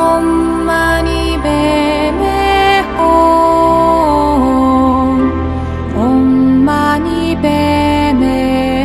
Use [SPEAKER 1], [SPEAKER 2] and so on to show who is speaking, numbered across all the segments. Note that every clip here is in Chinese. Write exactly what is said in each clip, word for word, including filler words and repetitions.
[SPEAKER 1] Om Mani Padme Hum Om Mani Padme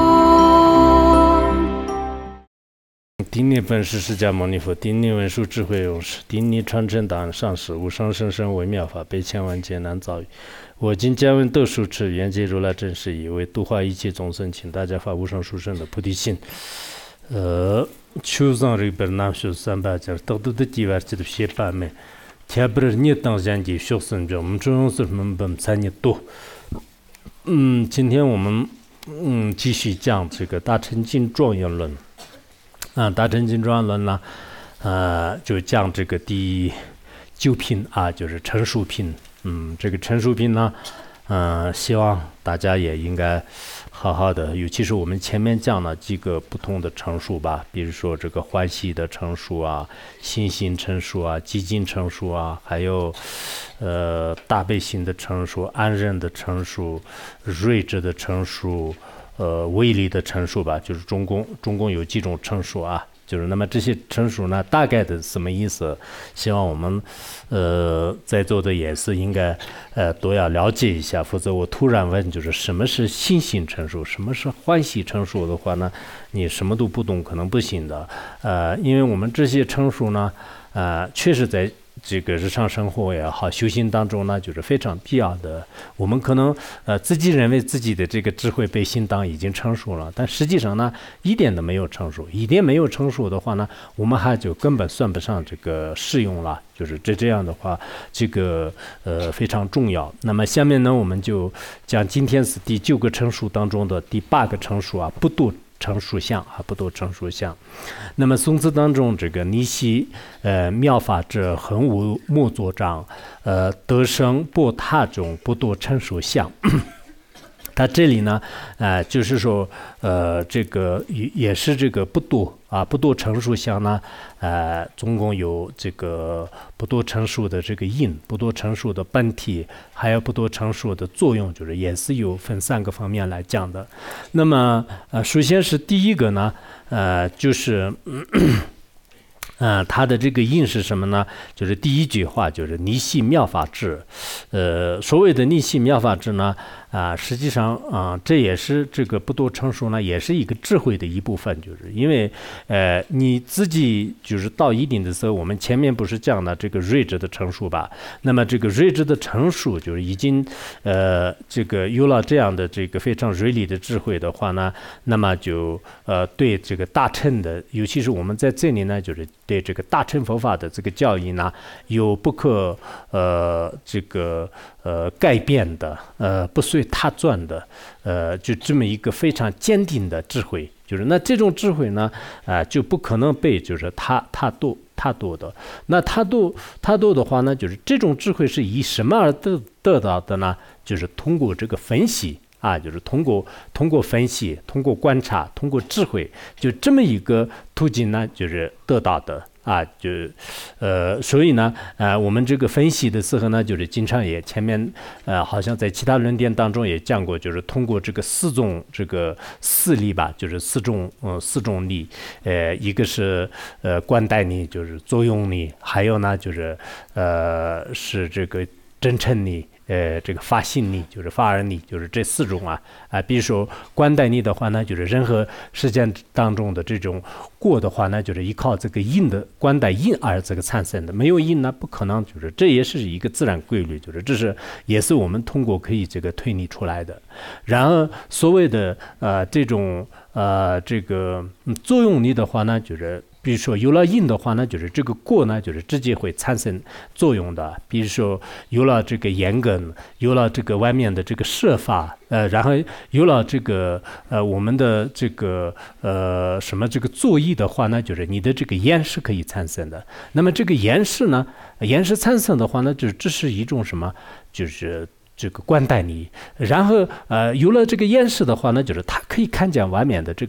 [SPEAKER 1] Hum。
[SPEAKER 2] 顶礼本师释迦牟尼佛，顶礼文殊智慧勇士，顶礼传承档案上师，无上甚深微妙法，百千万劫难遭遇。我今将闻得受持，愿解如来真实义，为度化一切众生，请大家发无上殊胜的菩提心。呃，求上这边南学三百节，得到的地方这都写版面，天不是你当前的学生中，我们中央是我们本参与多。嗯，今天我们嗯继续讲这个大乘经状元论。啊，大乘经状元论呢，呃，就讲这个第九品啊，就是陈述品。嗯，这个陈述品呢，呃，希望大家也应该好好的，尤其是我们前面讲了几个不同的陈述吧，比如说这个欢喜的陈述啊，信心陈述啊，激进陈述啊，还有呃大悲心的陈述，安忍的陈述，睿智的陈述。呃，威力的陈述吧，就是中共中共有几种陈述啊，就是那么这些陈述呢，大概的什么意思？希望我们呃在座的也是应该呃都要了解一下，否则我突然问就是什么是信心陈述，什么是欢喜陈述的话呢，你什么都不懂可能不行的。呃，因为我们这些陈述呢，呃，确实在。这个日常生活也好，修行当中呢，就是非常必要的。我们可能呃自己认为自己的这个智慧被心当已经成熟了，但实际上呢，一点都没有成熟。一点没有成熟的话呢，我们还就根本算不上这个适用了。就是这这样的话，这个呃非常重要。那么下面呢，我们就讲今天是第九个陈述当中的第八个陈述啊，不度。陈述相啊，不度陈述相。那么宋词当中，这个尼悉呃妙法者，恒无莫作障，呃得生波他中，不度陈述相。他这里呢，呃，就是说，呃，这个也也是这个不度啊，不度陈述相呢，呃，总共有这个不度陈述的这个因，不度陈述的本体，还有不度陈述的作用，就是也是有分三个方面来讲的。那么，呃，首先是第一个呢，呃，就是。嗯呃，它的这个因是什么呢？就是第一句话，就是尼悉妙法智。呃，所谓的尼悉妙法智呢，啊、呃，实际上啊、呃，这也是这个不度陈述呢，也是一个智慧的一部分。就是因为，呃，你自己就是到一定的时候，我们前面不是讲了这个睿智的陈述吧？那么这个睿智的陈述，就是已经呃，这个有了这样的这个非常锐利的智慧的话呢，那么就呃，对这个大乘的，尤其是我们在这里呢，就是。对这个大乘佛法的这个教义呢，有不可呃这个呃改变的呃不随他转的呃就这么一个非常坚定的智慧，就是那这种智慧呢啊、呃、就不可能被就是他他度他度的。那他度他度的话呢，就是这种智慧是以什么而得得到的呢？就是通过这个分析。啊，就是通过通过分析，通过观察，通过智慧，就这么一个途径呢，就是得到的啊，就呃，所以呢，呃，我们这个分析的时候呢，就是经常也前面呃，好像在其他论点当中也讲过，就是通过这个四种这个四力吧，就是四种呃四种力，呃，一个是呃观待力，就是作用力，还有呢就是呃是这个真诚力。呃，这个发心力就是发而力，就是这四种啊啊、呃，比如说观待力的话呢，就是任何事件当中的这种过的话呢，就是依靠这个因的观待因而这个产生的，没有因呢不可能，就是这也是一个自然规律，就是这是也是我们通过可以这个推理出来的。然而所谓的呃这种呃这个、嗯、作用力的话呢，就是比如说有了因的话呢，就是这个果呢，就是直接会产生作用的。比如说有了这个眼根，有了这个外面的这个设法，呃，然后有了这个呃我们的这个呃什么这个作意的话呢，就是你的这个眼是可以产生的。那么这个眼是呢，眼是产生的话呢，就是这是一种什么？就是这个观待力。然后呃有了这个眼识的话呢，就是它可以看见外面的这个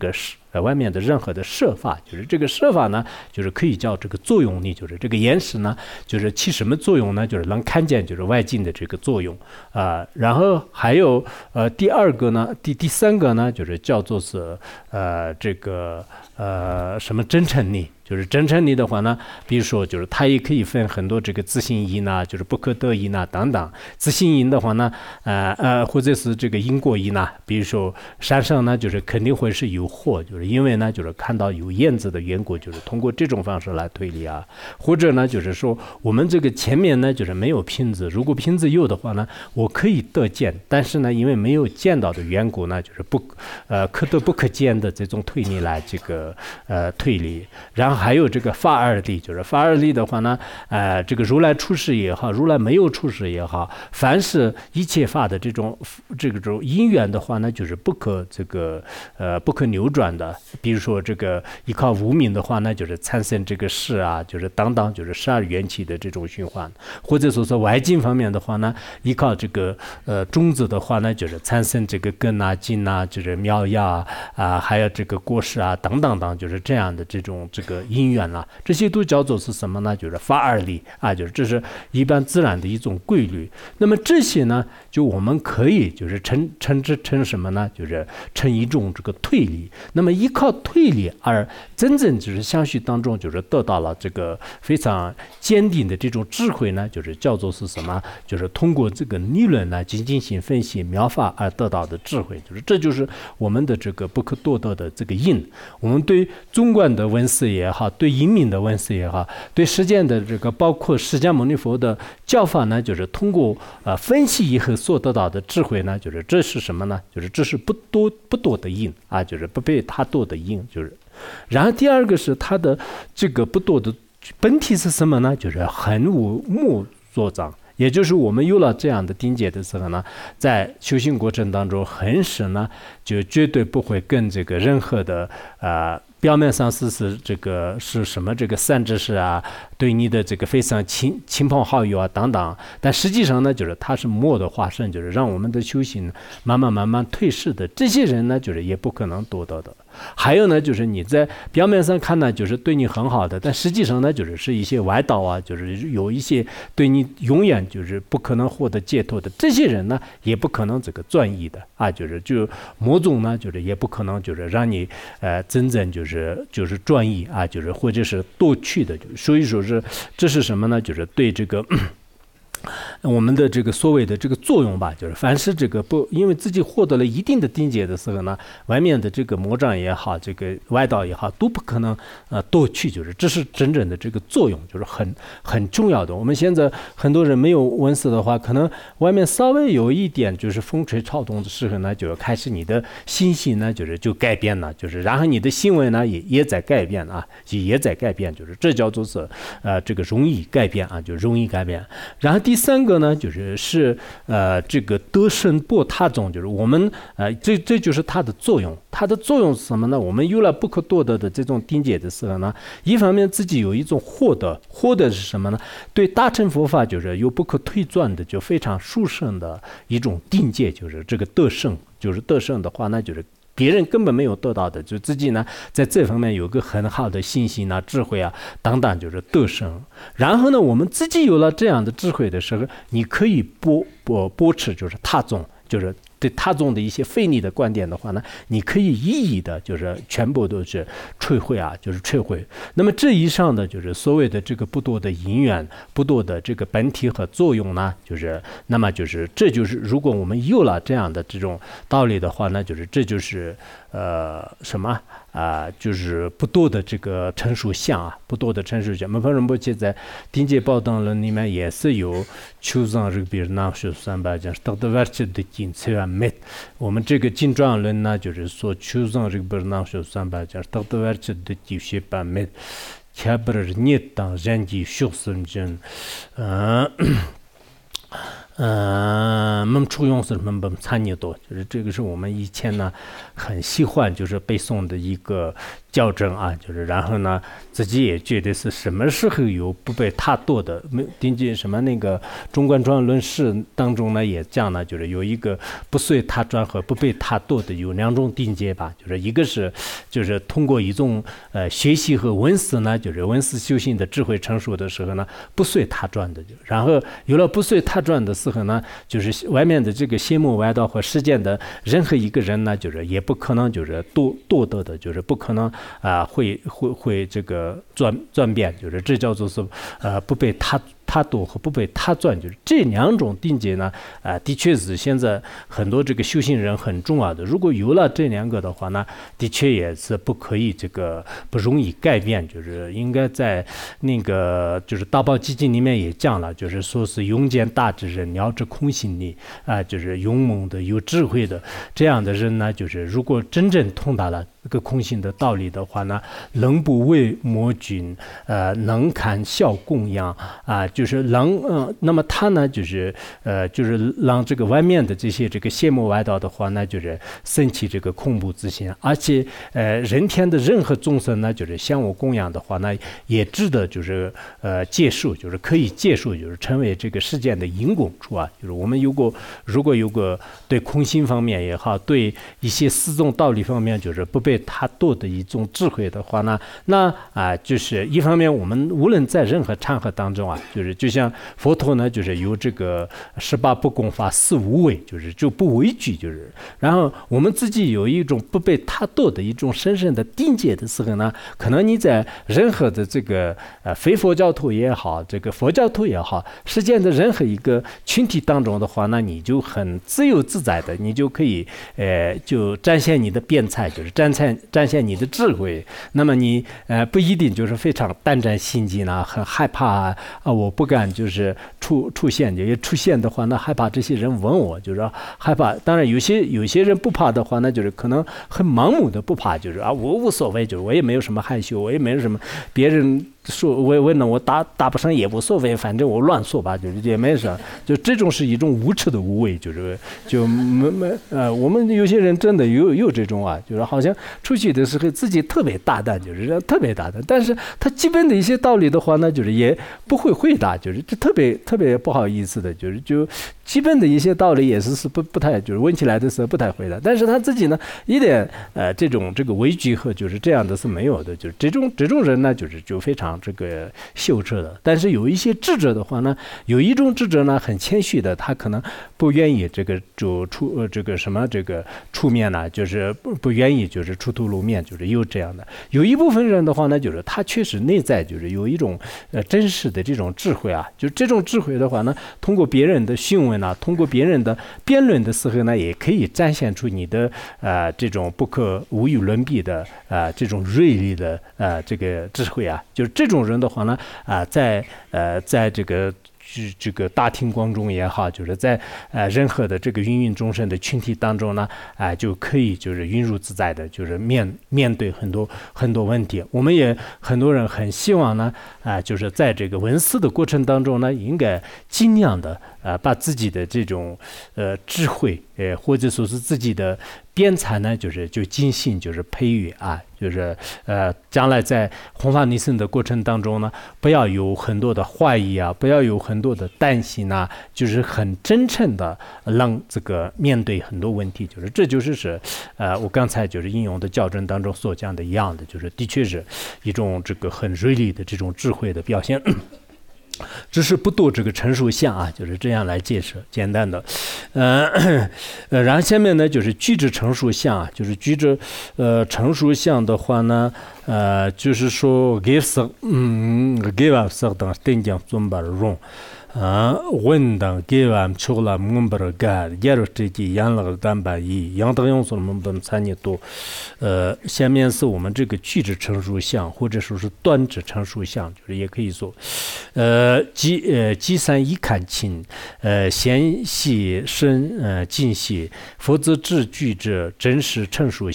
[SPEAKER 2] 呃外面的任何的设法，就是这个设法呢，就是可以叫这个作用力，就是这个眼识呢，就是起什么作用呢？就是能看见就是外境的这个作用啊、呃。然后还有呃第二个呢，第第三个呢，就是叫做是呃这个呃什么真诚力。就是真诚力的话呢，比如说就是它也可以分很多这个自信因呐，就是不可得因呐等等。自信因的话呢，呃呃或者是这个因果因呐，比如说山上呢就是肯定会是有祸，就是因为呢就是看到有燕子的缘故，就是通过这种方式来推理啊。或者呢就是说我们这个前面呢就是没有瓶子，如果瓶子有的话呢，我可以得见，但是呢因为没有见到的缘故呢，就是不呃可得不可见的这种推理来这个呃推理，然后。还有这个法二力，就是法二力的话呢，呃，这个如来出世也好，如来没有出世也好，凡是一切法的这种这个种因缘的话呢，就是不可这个呃不可扭转的。比如说这个依靠无明的话呢，就是产生这个识啊，就是等等，就是十二缘起的这种循环，或者说是外境方面的话呢，依靠这个呃种子的话呢，就是产生这个根啊、茎啊，就是苗芽啊、呃，还有这个果实啊等等等，就是这样的这种这个。因缘啦，这些都叫做是什么呢？就是法二力啊，就是这是一般自然的一种规律。那么这些呢，就我们可以就是称称之称什么呢？就是称一种这个推理。那么依靠推理而真正就是相续当中就是得到了这个非常坚定的这种智慧呢，就是叫做是什么？就是通过这个理论呢进行分析妙法而得到的智慧。就是这就是我们的这个不可多得的这个因。我们对中观的文思也好。对因明的文思也好，对实践的这个包括释迦牟尼佛的教法呢，就是通过呃分析以后所得到的智慧呢，就是这是什么呢？就是这是不多不多的因啊，就是不被他多的因，就是。然后第二个是他的这个不多的本体是什么呢？就是恒无目所障。也就是我们有了这样的定解的时候呢，在修行过程当中，很使呢就绝对不会跟这个任何的呃。表面上是是这个是什么这个善知识啊，对你的这个非常亲亲朋好友啊等等，但实际上呢，就是他是魔的化身，就是让我们的修行慢慢慢慢退逝的。这些人呢，就是也不可能多得的。还有呢，就是你在表面上看呢，就是对你很好的，但实际上呢，就是是一些歪道啊，就是有一些对你永远就是不可能获得解脱的。这些人呢，也不可能这个转移的啊，就是就魔种呢，就是也不可能就是让你呃真正就是。就是就是转移啊，就是或者是夺去的，所以说是这是什么呢？就是对这个。我们的这个所谓的这个作用吧，就是凡是这个不，因为自己获得了一定的定解的时候呢，外面的这个魔障也好，这个外道也好，都不可能呃夺去，就是这是真正的这个作用，就是很很重要的。我们现在很多人没有闻思的话，可能外面稍微有一点就是风吹草动的时候呢，就开始你的心性呢，就是就改变了，就是然后你的行为呢也也在改变啊，也也在改变，就是这叫做是呃这个容易改变啊，就容易改变。然后第三个呢，就是是呃这个得胜波他中，就是我们呃这这就是它的作用。它的作用是什么呢？我们有了不可多得的这种定解的时候呢，一方面自己有一种获得，获得是什么呢？对大乘佛法就是有不可推转的，就非常殊胜的一种定解，就是这个得胜，就是得胜的话，那就是。别人根本没有得到的，就自己呢在这方面有个很好的信心啊、智慧啊等等，就是得胜。然后呢，我们自己有了这样的智慧的时候，你可以驳驳驳斥，就是他众，就是对他众的一些非理的观点的话呢，你可以一一的，就是全部都是摧毁啊，就是摧毁。那么这以上的就是所谓的这个不多的因缘、不多的这个本体和作用呢，就是那么就是这就是如果我们有了这样的这种道理的话呢，就是这就是呃什么啊、呃，就是不多的这个陈述相啊，不多的陈述相。门旁仁波切在《定解宝等论》里面也是有求上这个比如南学三百讲，得的完全的精粹啊。我们这个经传论呢，就是说求上这个不是南学三百讲，得的完全的精粹把没，恰不是你当人机学生真，嗯。嗯，我们初用是我们参与多，就是这个是我们以前呢很喜欢就是背诵的一个校正啊，就是然后呢，自己也觉得是什么时候有不被他堕的，没根据什么那个中观庄论释当中呢也讲了，就是有一个不随他转和不被他堕的有两种境界吧，就是一个是就是通过一种呃学习和闻思呢，就是闻思修行的智慧成熟的时候呢，不随他转的，然后有了不随他转的时候呢，就是外面的这个邪魔外道和世间的任何一个人呢，就是也不可能就是堕堕得的，就是不可能啊、呃、会会会这个转转变，就是这叫做是呃不被他。他堕和不被他转，就是这两种境界呢，啊、呃，的确是现在很多这个修行人很重要的。如果有了这两个的话呢，的确也是不可以这个不容易改变，就是应该在那个就是大宝基金里面也讲了，就是说是勇健大智人，了知空性理啊、呃，就是勇猛的、有智慧的这样的人呢，就是如果真正通达了这个空性的道理的话呢，能不为魔君，呃，能堪效供养啊。就是能，呃，那么他呢，就是呃，就是让这个外面的这些这个邪魔外道的话呢，就是升起这个恐怖之心，而且呃，人天的任何众生呢，就是向我供养的话呢，也值得就是呃接受，就是可以接受，就是成为这个世间的因果处啊。就是我们有过如果有个对空性方面也好，对一些四种道理方面，就是不被他堕的一种智慧的话呢，那啊、呃，就是一方面我们无论在任何场合当中啊，就是就像佛陀呢，就是有这个十八不共法四无畏，就是就不畏惧，就是然后我们自己有一种不被他堕的一种深深的定解的时候呢，可能你在任何的这个呃非佛教徒也好，这个佛教徒也好，世间的任何一个群体当中的话，那你就很自由自在的，你就可以呃就展现你的辩才，就是展现展现你的智慧。那么你呃不一定就是非常胆战心惊啊，很害怕啊，啊我不敢就是出出现，也出现的话，那害怕这些人问我，就是害怕。当然有些有些人不怕的话，那就是可能很盲目的不怕，就是啊我无所谓，就是我也没有什么害羞，我也没有什么别人说我问了我答答不上也无所谓，反正我乱说吧，就是也没啥，就这种是一种无耻的无畏，就是就没没呃，我们有些人真的有有这种啊，就是好像出去的时候自己特别大胆，就是特别大胆，但是他基本的一些道理的话呢，就是也不会回答，就是这特别特别不好意思的，就是就基本的一些道理也是是不不太就是问起来的时候不太回答，但是他自己呢一点呃这种这个畏惧和就是这样的是没有的，就是这种这种人呢就是就非常这个羞耻的。但是有一些智者的话呢，有一种智者呢很谦虚的，他可能不愿意这个就出呃这个什么这个出面呢，就是不不愿意就是出头露面，就是有这样的。有一部分人的话呢，就是他确实内在就是有一种呃真实的这种智慧啊，就这种智慧的话呢，通过别人的询问啊，通过别人的辩论的时候呢，也可以展现出你的呃这种不可无与伦比的呃这种锐利的呃这个智慧啊，就是这种人的话呢啊、呃，在呃在这个。这个大庭广众也好，就是在呃任何的这个芸芸众生的群体当中呢，啊、呃、就可以就是云如自在的，就是面面对很多很多问题。我们也很多人很希望呢，啊、呃、就是在这个闻思的过程当中呢，应该尽量的呃把自己的这种呃智慧，呃或者说是自己的辩才呢，就是就精心就是培育啊，就是呃将来在弘法利生的过程当中呢，不要有很多的怀疑啊，不要有很多的担心啊，就是很真诚的让这个面对很多问题，就是这就是是呃我刚才就是引用的教证当中所讲的一样的，就是的确是一种这个很锐利的这种智慧的表现。只是不多这个陈述相啊，就是这样来解释，简单的，呃呃，然后下面呢就是具质陈述相啊，就是具质呃陈述相的话呢，呃，就是说给色，嗯，给完色当定将尊巴容。啊，文当给完出了门不是干，也是这几养了蛋白一，养的用素门不参与多。呃，下面是我们这个句子陈述项，或者说是端指陈述项，就是也可以说，呃，即呃即三一看清，呃先细深呃尽细，否则字句子真实陈述项。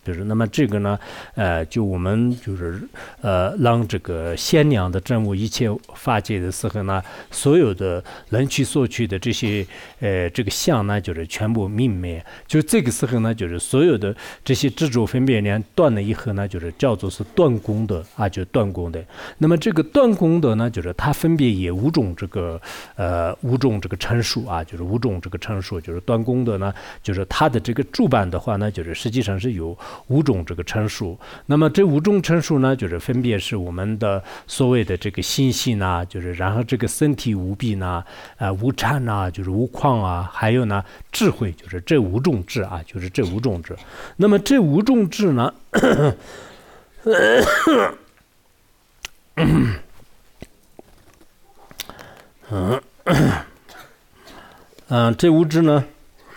[SPEAKER 2] 就是那么这个呢，呃，就我们就是呃，让这个鲜亮的真物一切法界的时候呢，所有的能取所取的这些呃这个相呢，就是全部泯灭。就是这个时候呢，就是所有的这些执着分别念断了以后呢，就是叫做是断功德啊，就断功德。那么这个断功德呢，就是它分别也五种这个呃五种这个陈述啊，就是五种这个陈述，就是断功德呢，就是它的这个主板的话呢，就是实际上是有五种这个陈述。那么这五种陈述呢，就是分别是我们的所谓的这个心性呐，就是然后这个身体无病呐，啊、呃、无禅呐，就是无旷啊，还有呢智慧，就是这五种智啊，就是这五种智。那么这五种智呢，嗯嗯，这五智呢，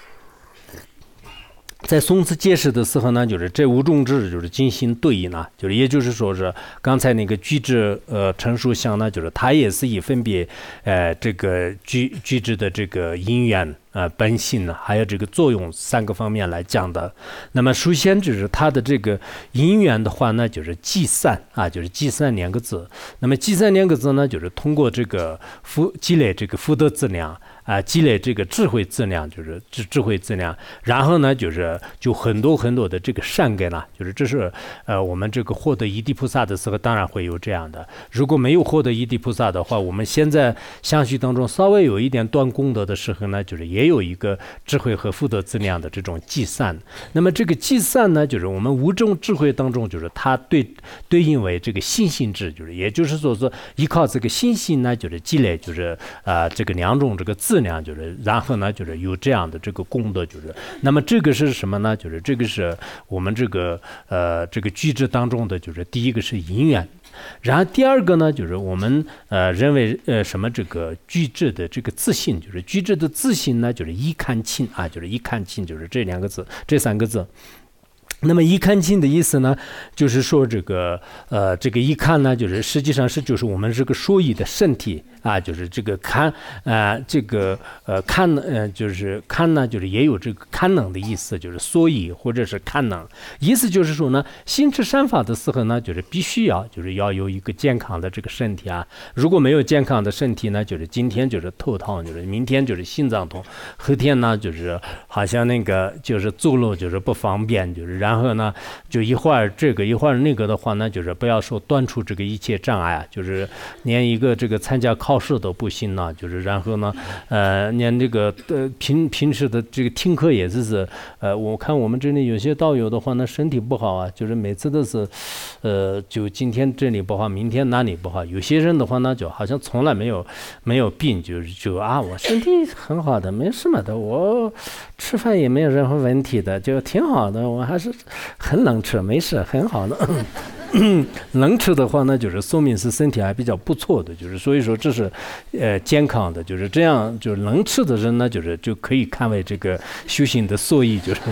[SPEAKER 2] 在宋词解释的时候呢，就是这五种智就是进行对应啊，就是也就是说是刚才那个句智呃陈述相呢，就是它也是以分别呃这个句句智的这个因缘呃本性呢，还有这个作用三个方面来讲的。那么首先就是它的这个因缘的话呢，就是积散啊，就是积散两个字。那么积散两个字呢，就是通过这个福积累这个福德资粮。啊、呃，积累这个智慧质量，就是智智慧质量，然后呢，就是就很多很多的这个善根呢，就是这是呃我们这个获得一地菩萨的时候，当然会有这样的。如果没有获得一地菩萨的话，我们现在相续当中稍微有一点断功德的时候呢，就是也有一个智慧和福德质量的这种积散。那么这个积散呢，就是我们五种智慧当中，就是它对对应为这个心性智，就是也就是说是依靠这个心性呢，就是积累，就是啊、呃、这个两种这个自质量，就是然后呢就是有这样的这个功德，就是那么这个是什么呢？就是这个是我们这个呃这个句子当中的，就是第一个是因缘，然后第二个呢就是我们呃认为呃什么这个句子的这个自信，就是句子的自信呢就是一看清啊，就是一看清，就是这两个字这三个字。那么一看清的意思呢，就是说这个呃这个一看呢，就是实际上是就是我们这个说义的身体啊，就是这个看啊、呃、这个呃看呃就是看呢，就是也有这个看能的意思，就是所以或者是看能，意思就是说呢，行持善法的时候呢，就是必须要就是要有一个健康的这个身体啊，如果没有健康的身体呢，就是今天就是头痛，就是明天就是心脏痛，后天呢就是好像那个就是走路就是不方便，就是然后呢就一会儿这个一会儿那个的话呢，就是不要说断除这个一切障碍啊，就是连一个这个参加考试都不行了，就是然后呢呃连这个呃平平时的这个听课也是呃我看我们这里有些道友的话呢身体不好啊，就是每次都是呃就今天这里不好，明天那里不好，有些人的话呢就好像从来没有没有病，就是就啊我身体很好的，没什么的，我吃饭也没有任何问题的，就挺好的，我还是很能吃，没事，很好的。能吃的话呢，就是说明是身体还比较不错的，就是所以说这是呃健康的，就是这样，就是能吃的人呢，就是就可以看为这个修行的所以就是。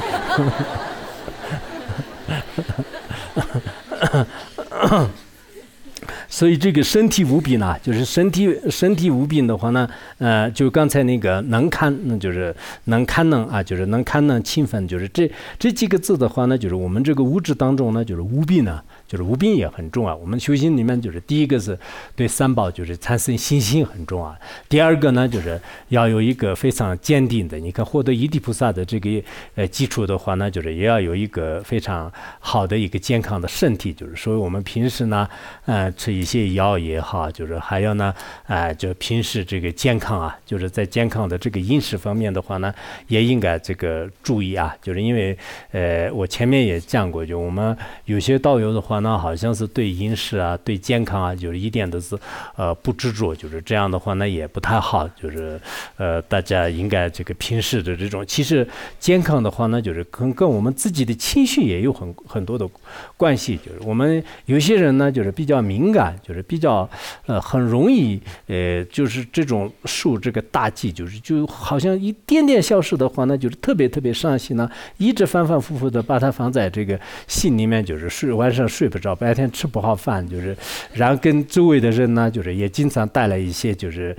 [SPEAKER 2] 所以这个身体无病呢，就是身体身体无病的话呢，呃，就刚才那个能看，那就是能看能啊，就是能看能勤奋，就是这这几个字的话呢，就是我们这个物质当中呢，就是无病呢，就是无病也很重要。我们修行里面就是第一个是对三宝就是产生信心很重要，第二个呢就是要有一个非常坚定的，你看获得一地菩萨的这个呃基础的话呢，就是也要有一个非常好的一个健康的身体，就是所以我们平时呢，呃，吃一些药也好，就是还有呢，啊、呃，就平时这个健康啊，就是在健康的这个饮食方面的话呢，也应该这个注意啊，就是因为呃，我前面也讲过，就我们有些道友的话呢，好像是对饮食啊、对健康啊，就是一点都是呃不执着，就是这样的话呢也不太好，就是呃大家应该这个平时的这种，其实健康的话呢，就是跟跟我们自己的情绪也有很很多的关系，就是我们有些人呢，就是比较敏感，就是比较呃很容易呃就是这种受这个打击，就是就好像一点点小事的话呢，就是特别特别伤心呢，一直反反复复的把它放在这个心里面，就是睡晚上睡不着，白天吃不好饭，就是然后跟周围的人呢，就是也经常带来一些就是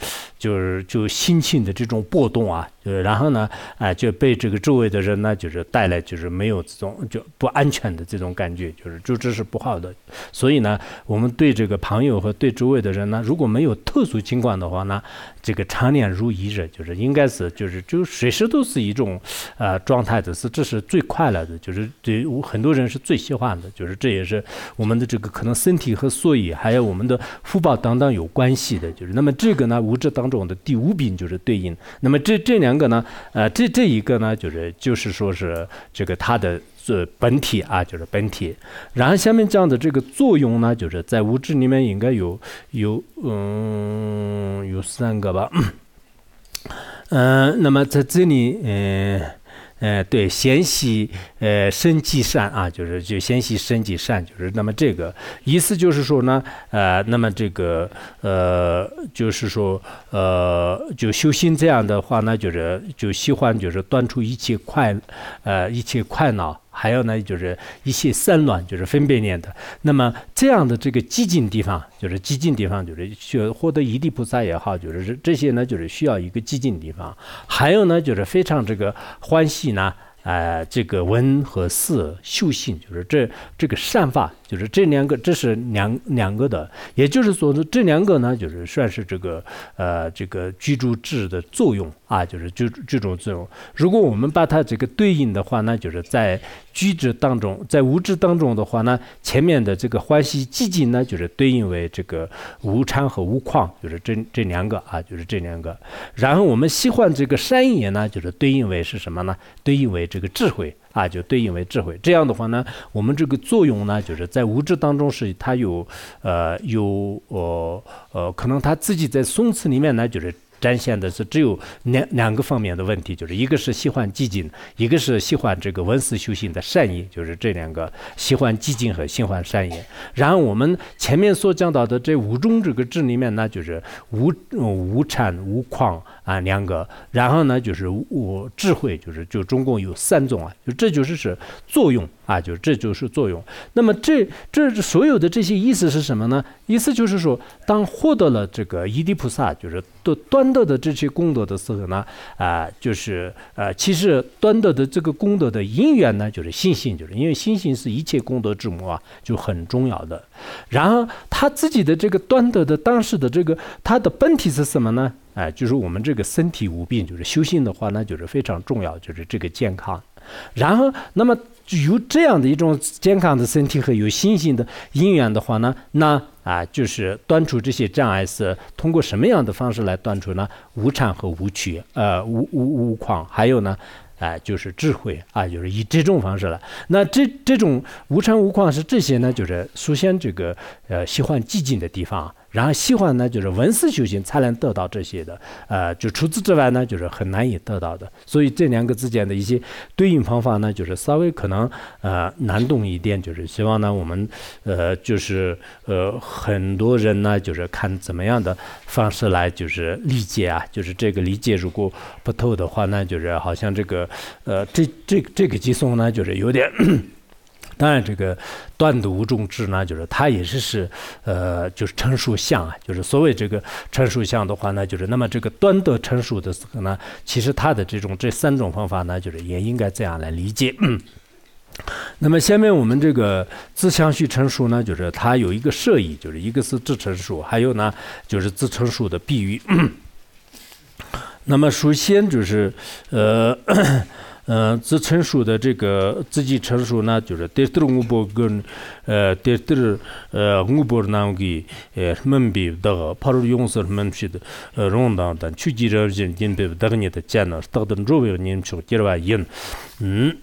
[SPEAKER 2] 就是就心情的这种波动啊，就是然后呢，哎、呃，就被这个周围的人呢，就是带来就是没有这种就不安全的这种感觉，就是就这是不好的。所以呢，我们对这个朋友和对周围的人呢，如果没有特殊情况的话呢，这个常年如一日，就是应该是就是就随时都是一种呃状态的，是这是最快乐的，就是对很多人是最喜欢的，就是这也是我们的这个可能身体和所以还有我们的福报等等有关系的，就是那么这个呢物质当中的第五品就是对应，那么这这两个呢，呃这这一个呢就是就是说是这个它的这本体啊，就是本体。然后下面讲的这个作用呢，就是在物质里面应该有有嗯有三个吧，嗯、呃，那么在这里嗯。呃呃，对，贤习呃身积善啊，就是就贤习身积善，就是那么这个意思就是说呢，呃，那么这个呃，就是说呃，就修心这样的话呢，就是就喜欢就是断除一切快呃一切快恼。还有呢，就是一些散乱，就是分别念的。那么这样的这个激进地方，就是激进地方，就是需要获得一地菩萨也好，就是这些呢，就是需要一个激进地方。还有呢，就是非常这个欢喜呢。呃，这个闻和思修行，就是这这个善法，就是这两个，这是两两个的，也就是说呢，这两个呢，就是算是这个呃这个居住智的作用啊，就是居居住作用。如果我们把它这个对应的话呢，就是在居智当中，在无智当中的话呢，前面的这个欢喜寂静呢，就是对应为这个无常和无况，就是这这两个啊，就是这两个。然后我们喜欢这个善业呢，就是对应为是什么呢？对应为这个智慧啊，就对应为智慧。这样的话呢，我们这个作用呢，就是在无知当中是它有呃有呃呃，可能它自己在宋词里面呢，就是展现的是只有两两个方面的问题，就是一个是喜欢寂静，一个是喜欢这个闻思修行的善业，就是这两个喜欢寂静和喜欢善业。然后我们前面所讲到的这五种这个智里面呢，就是无无禅无旷啊两个，然后呢就是无智慧，就是就总共有三种啊，就这就是是作用啊，就这就是作用。那么这这所有的这些意思是什么呢？意思就是说，当获得了这个一地菩萨，就是端德的这些功德的时候呢，啊、呃，就是呃，其实端德的这个功德的因缘呢，就是信心，就是因为信心是一切功德之母啊，就很重要的。然后他自己的这个端德的当时的这个他的本体是什么呢？哎、呃，就是我们这个身体无病，就是修行的话呢，就是非常重要，就是这个健康。然后，那么有这样的一种健康的身体和有信心的因缘的话呢，那啊，就是断除这些障碍是通过什么样的方式来断除呢？无常和无取，呃，无无无况，还有呢，啊、呃，就是智慧啊，就是以这种方式来。那这这种无常无况是这些呢，就是首先这个呃喜欢寂静的地方。然后喜欢呢，就是闻思修行才能得到这些的，呃，就除此之外呢，就是很难以得到的。所以这两个之间的一些对应方法呢，就是稍微可能呃难懂一点。就是希望呢，我们呃就是呃很多人呢，就是看怎么样的方式来就是理解啊，就是这个理解如果不透的话呢，就是好像这个呃这这这个寄送呢，就是有点。当然，这个断的无种智呢，就是它也是是呃，就是成熟相啊，就是所谓这个成熟相的话呢，就是那么这个端的成熟的时候呢，其实它的这种这三种方法呢，就是也应该这样来理解。嗯、那么下面我们这个自相续成熟呢，就是它有一个设义，就是一个是自成熟，还有呢就是自成熟的比喻。嗯、那么首先就是呃。呃，自成熟的这个自己成熟呢，就是得得我不跟呃得得呃我不那个呃门别的，怕是用是门别的呃容当但去几人人人别的你的见了，得的周围人说第二万人，嗯。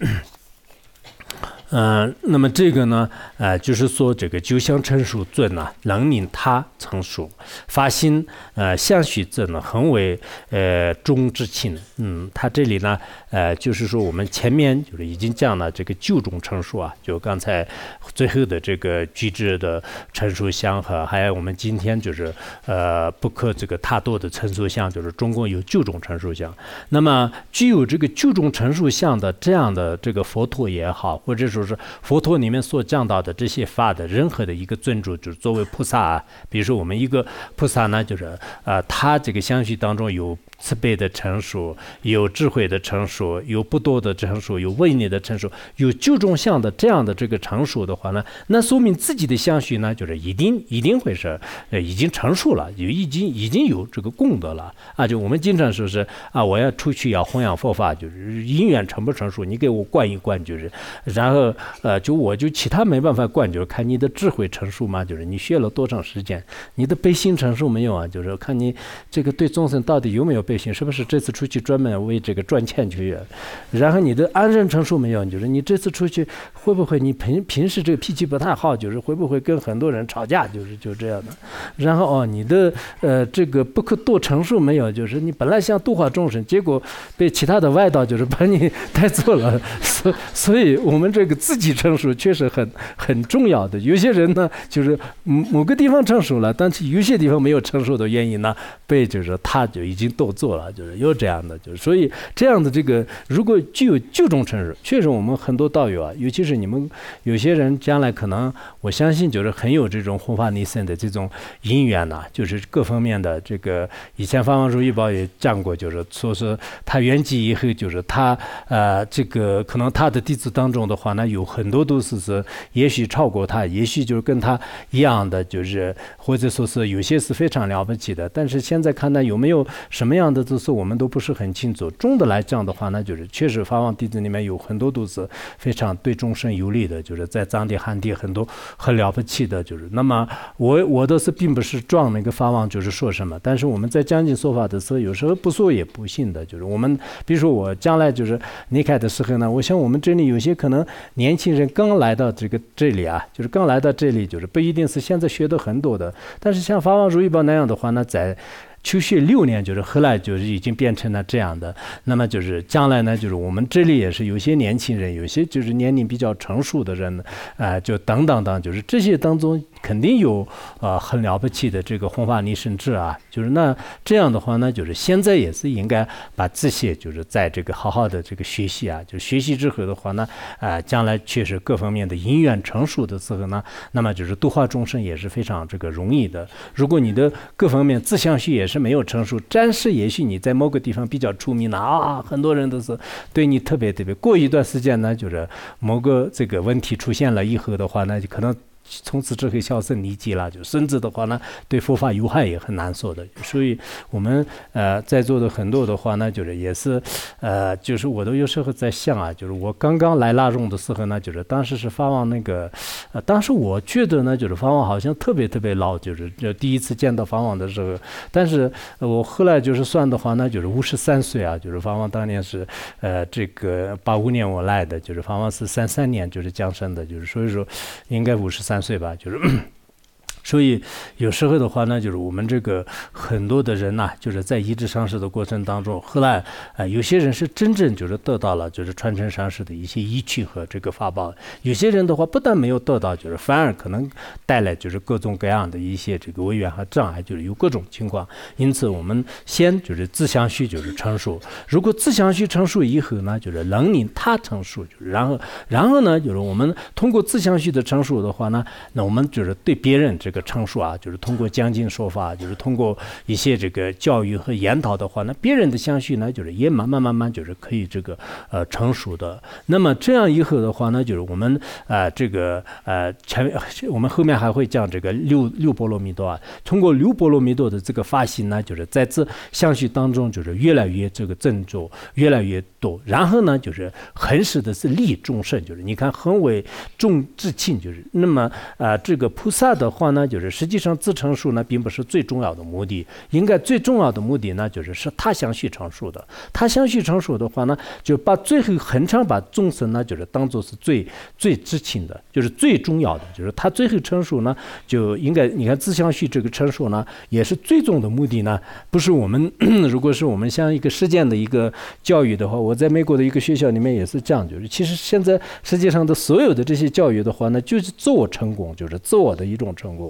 [SPEAKER 2] 呃，那么这个呢，呃，就是说这个就像成熟尊呢，能令他成熟，发心呃相续尊呢，恒为呃中之情。嗯，他这里呢，呃，就是说我们前面就是已经讲了这个九种成熟啊，就刚才最后的这个具智的成熟相和，还有我们今天就是呃不可这个他多的成熟相，就是总共有九种成熟相。那么具有这个九种成熟相的这样的这个佛陀也好，或者说说是佛陀里面所讲到的这些法的任何的一个尊重，就是作为菩萨啊，比如说我们一个菩萨呢，就是呃，他这个相续当中有慈悲的成熟，有智慧的成熟，有不多的成熟，有威力的成熟，有九种相的这样的这个成熟的话呢，那说明自己的相续呢，就是一定一定会是呃已经成熟了，有已经已经有这个功德了啊。就我们经常说是啊，我要出去要弘扬佛法，就是因缘成不成熟，你给我灌一灌，就是然后呃，就我就其他没办法灌，就是看你的智慧成熟嘛，就是你学了多长时间，你的悲心成熟没有啊？就是看你这个对众生到底有没有悲心，是不是这次出去专门为这个赚钱去？然后你的安忍成熟没有？就是你这次出去会不会你平平时这个脾气不太好，就是会不会跟很多人吵架，就是就这样的。然后哦，你的呃这个不可度成熟没有？就是你本来想度化众生，结果被其他的外道就是把你带走了。所所以我们这个自己成熟确实很很重要的。有些人呢，就是某个地方成熟了，但是有些地方没有成熟的原因呢，被就是他就已经都做了，就是有这样的，就是所以这样的这个如果具有九种成熟，确实我们很多道友啊，尤其是你们有些人将来可能我相信就是很有这种弘法利生的这种因缘呐、啊，就是各方面的这个以前法王如意宝也讲过，就是说是他圆寂以后，就是他呃这个可能他的弟子当中的话呢，有很多都是是也许超过他，也许就是跟他一样的，就是或者说是有些是非常了不起的，但是现在看呢有没有什么样的都是我们都不是很清楚。总的来讲的话呢，就是确实法王弟子里面有很多都是非常对众生有利的，就是在藏地汉地很多很了不起的，就是那么我我都是并不是撞那个法王就是说什么，但是我们在讲经说法的时候，有时候不说也不信的，就是我们比如说我将来就是离开的时候呢，我想我们这里有些可能年轻人刚来到这个这里啊，就是刚来到这里，就是不一定是现在学的很多的，但是像法王如意宝那样的话呢，在求学六年，就是后来就是已经变成了这样的。那么就是将来呢，就是我们这里也是有些年轻人，有些就是年龄比较成熟的人，啊、呃，就等等等，就是这些当中肯定有啊、呃、很了不起的这个弘法利生智啊。就是那这样的话呢，就是现在也是应该把这些就是在这个好好的这个学习啊，就学习之后的话呢，啊、呃，将来确实各方面的因缘成熟的时候呢，那么就是度化众生也是非常这个容易的。如果你的各方面自相续也是没有成熟，暂时也许你在某个地方比较出名了啊，很多人都是对你特别特别。过一段时间呢，就是某个这个问题出现了以后的话呢，就可能从此之后销声匿迹了，就甚至的话呢，对佛法有害也很难说的。所以我们呃在座的很多的话呢，就是也是呃，就是我都有时候在想啊，就是我刚刚来拉荣的时候呢，就是当时是法王那个，呃，当时我觉得呢，就是法王好像特别特别老，就是就第一次见到法王的时候，但是我后来就是算的话呢，就是五十三岁啊，就是法王当年是呃这个八五年我来的，就是法王是三三年就是降生的，就是所以说应该五十三岁吧，就是。所以有时候的话呢，就是我们这个很多的人呐、啊，就是在一直上师的过程当中，后来呃有些人是真正就是得到了就是传承上师的一些依据和这个法宝，有些人的话不但没有得到，就是反而可能带来就是各种各样的一些这个违缘和障碍，就是有各种情况。因此我们先就是自相续就是成熟，如果自相续成熟以后呢，就是能令他成熟，就是然后然后呢，就是我们通过自相续的成熟的话呢，那我们就是对别人这个成熟啊，就是通过讲经说法，就是通过一些这个教育和研讨的话，那别人的相续呢，就是也慢慢慢慢就是可以这个呃成熟的。那么这样以后的话呢，就是我们呃这个呃前我们后面还会讲这个六六波罗蜜多啊，通过六波罗蜜多的这个发心呢，就是在这相续当中就是越来越这个增重，越来越多。然后呢，就是很使的是利众生，就是你看很为众至亲，就是那么啊、呃、这个菩萨的话呢，就是实际上自成熟呢，并不是最重要的目的，应该最重要的目的呢，就是是他相续成熟的。他相续成熟的话呢，就把最后很常把众生呢，就是当做是最最知情的，就是最重要的，就是他最后成熟呢，就应该你看自相续这个成熟呢，也是最终的目的呢，不是我们如果是我们像一个实践的一个教育的话，我在美国的一个学校里面也是这样，就是其实现在世界上的所有的这些教育的话呢，就是自我成功，就是自我的一种成功。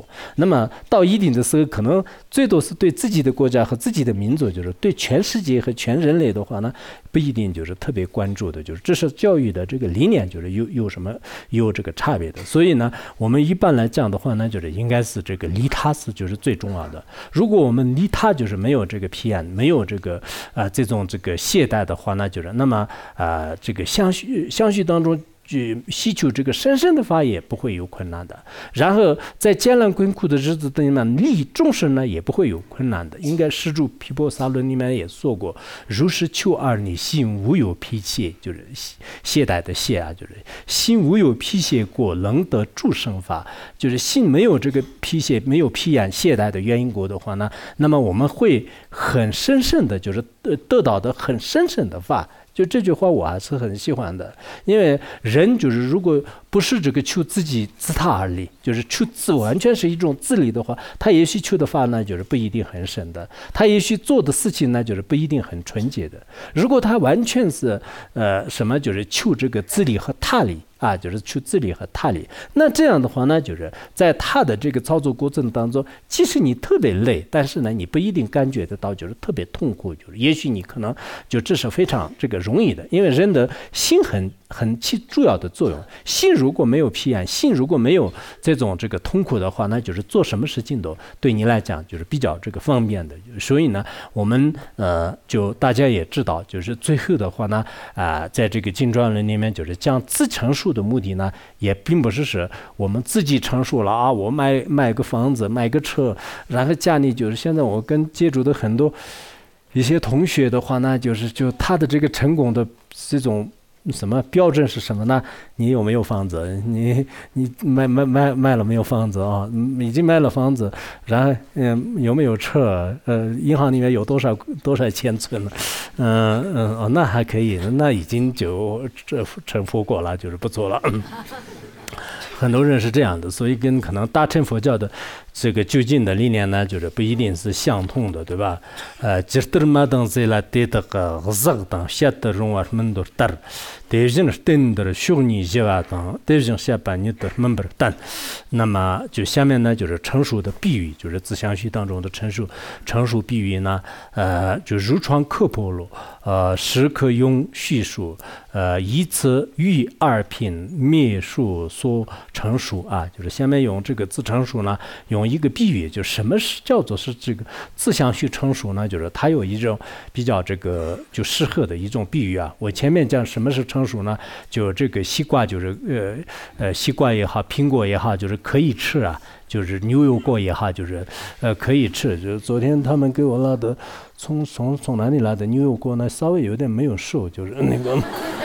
[SPEAKER 2] 多。那么到一定的时候，可能最多是对自己的国家和自己的民族，就是对全世界和全人类的话呢，不一定就是特别关注的，就是这是教育的这个理念，就是有有什么有这个差别的。所以呢，我们一般来讲的话呢，就是应该是这个利他是就是最重要的。如果我们利他就是没有这个批判，没有这个啊、呃、这种这个懈怠的话，那就是那么啊、呃、这个相续相续当中。去希求这个神圣的法也不会有困难的，然后在艰难困苦的日子里面利众生呢也不会有困难的。应该施主毗婆沙论里面也说过，如是求而你心无有疲懈，就是懈怠的懈啊，就是心无有疲懈过，能得助生法，就是心没有这个疲懈，没有疲厌懈怠的原因果的话呢，那么我们会很深深的，就是得得到的很深深的法。就这句话我还是很喜欢的，因为人就是如果不是这个求自己自他而立，就是求自完全是一种自立的话，他也许求的法呢就是不一定很深的，他也许做的事情呢就是不一定很纯洁的。如果他完全是呃什么就是求这个自立和他立啊，就是求自立和他立，那这样的话呢，就是在他的这个操作过程当中，即使你特别累，但是呢，你不一定感觉得到就是特别痛苦，就是也许你可能就这是非常这个容易的，因为人的心很很起主要的作用。心如果没有疲厌，心如果没有这种这个痛苦的话，那就是做什么事情都对你来讲就是比较这个方便的。所以呢，我们呃就大家也知道，就是最后的话呢，啊、呃，在这个经传论里面，就是讲自成熟的目的呢，也并不是是我们自己成熟了啊，我买买个房子，买个车，然后家里就是现在我跟接触的很多一些同学的话呢，就是就他的这个成功的这种。什么标准是什么呢？你有没有房子？你你买买买买了没有房子啊？已经买了房子，然后嗯有没有车？呃，银行里面有多少多少钱存了？嗯嗯哦，那还可以，那已经就这成佛果了，就是不错了。很多人是这样的，所以跟可能大乘佛教的这个究竟的理念呢，就是不一定是相同的，对吧？呃，吉德玛等在了对的个热等下的容啊门多大，对人是真的学你些话等，对人下半年的门不大。那么就下面呢，就是成熟的比喻，就是自相续当中的成熟成熟比喻呢，呃，就如创科婆罗，呃，时可用叙述，呃，以此喻二品灭数所成熟啊，就是下面用这个自成熟呢，用一个比喻，就什么是叫做是这个自相续成熟呢？就是它有一种比较这个就适合的一种比喻啊。我前面讲什么是成熟呢？就这个西瓜就是呃呃西瓜也好，苹果也好，就是可以吃啊。就是牛油果也好，就是呃可以吃。就是昨天他们给我拿的从从从哪里来的牛油果呢？稍微有点没有熟，就是那个。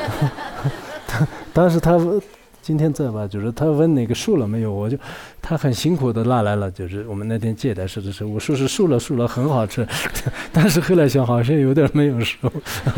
[SPEAKER 2] 但是他今天在吧，就是他问那个熟了没有，我就他很辛苦的拿来了，就是我们那天接待时的时候，我说是熟了熟了很好吃，但是后来想好像有点没有熟。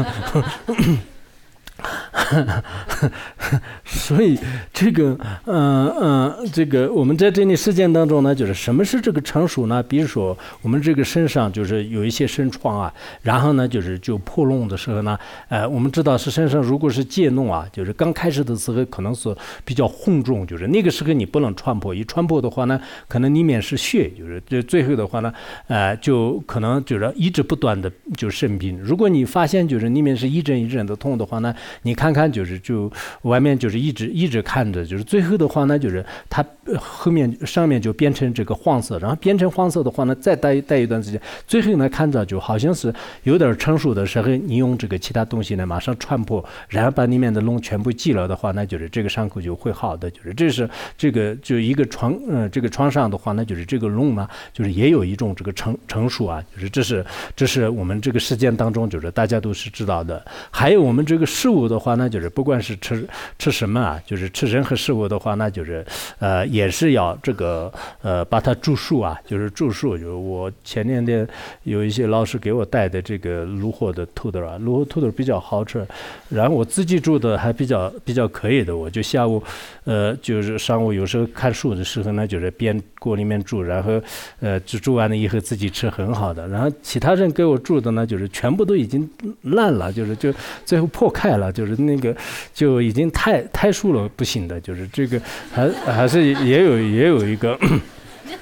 [SPEAKER 2] 所以这个嗯嗯、呃，这个我们在这里实践当中呢，就是什么是这个成熟呢？比如说我们这个身上就是有一些身疮啊，然后呢就是就破脓的时候呢，呃，我们知道是身上如果是疥脓啊，就是刚开始的时候可能是比较红肿，就是那个时候你不能穿破，一穿破的话呢，可能里面是血，就是就最后的话呢，呃，就可能就是一直不断的就生病。如果你发现就是里面是一阵一阵的痛的话呢，你看看就是就外面就是一直一直看着，就是最后的话呢，就是它后面上面就变成这个黄色，然后变成黄色的话呢，再待待一段时间，最后呢看着就好像是有点成熟的时候，你用这个其他东西呢马上穿破，然后把里面的脓全部挤了的话，那就是这个伤口就会好的，就是这是这个就一个创呃这个创伤的话呢，就是这个脓呢，就是也有一种这个成成熟啊，就是这是这是我们这个实践当中就是大家都是知道的。还有我们这个食物的话呢，就是不管是吃吃什么啊，就是吃任何食物的话，那就是呃也是要这个呃把它注数啊，就是注数。就是我前年的有一些老师给我带的这个卤货的土豆啊，卤货土豆比较好吃，然后我自己煮的还比较比较可以的，我就下午呃就是上午有时候看书的时候呢，就是边锅里面煮，然后呃煮煮完了以后自己吃很好的，然后其他人给我煮的呢，就是全部都已经烂了，就是就最后破开了，就是那个就已经太太熟了不行的，就是这个还还是也有也有一个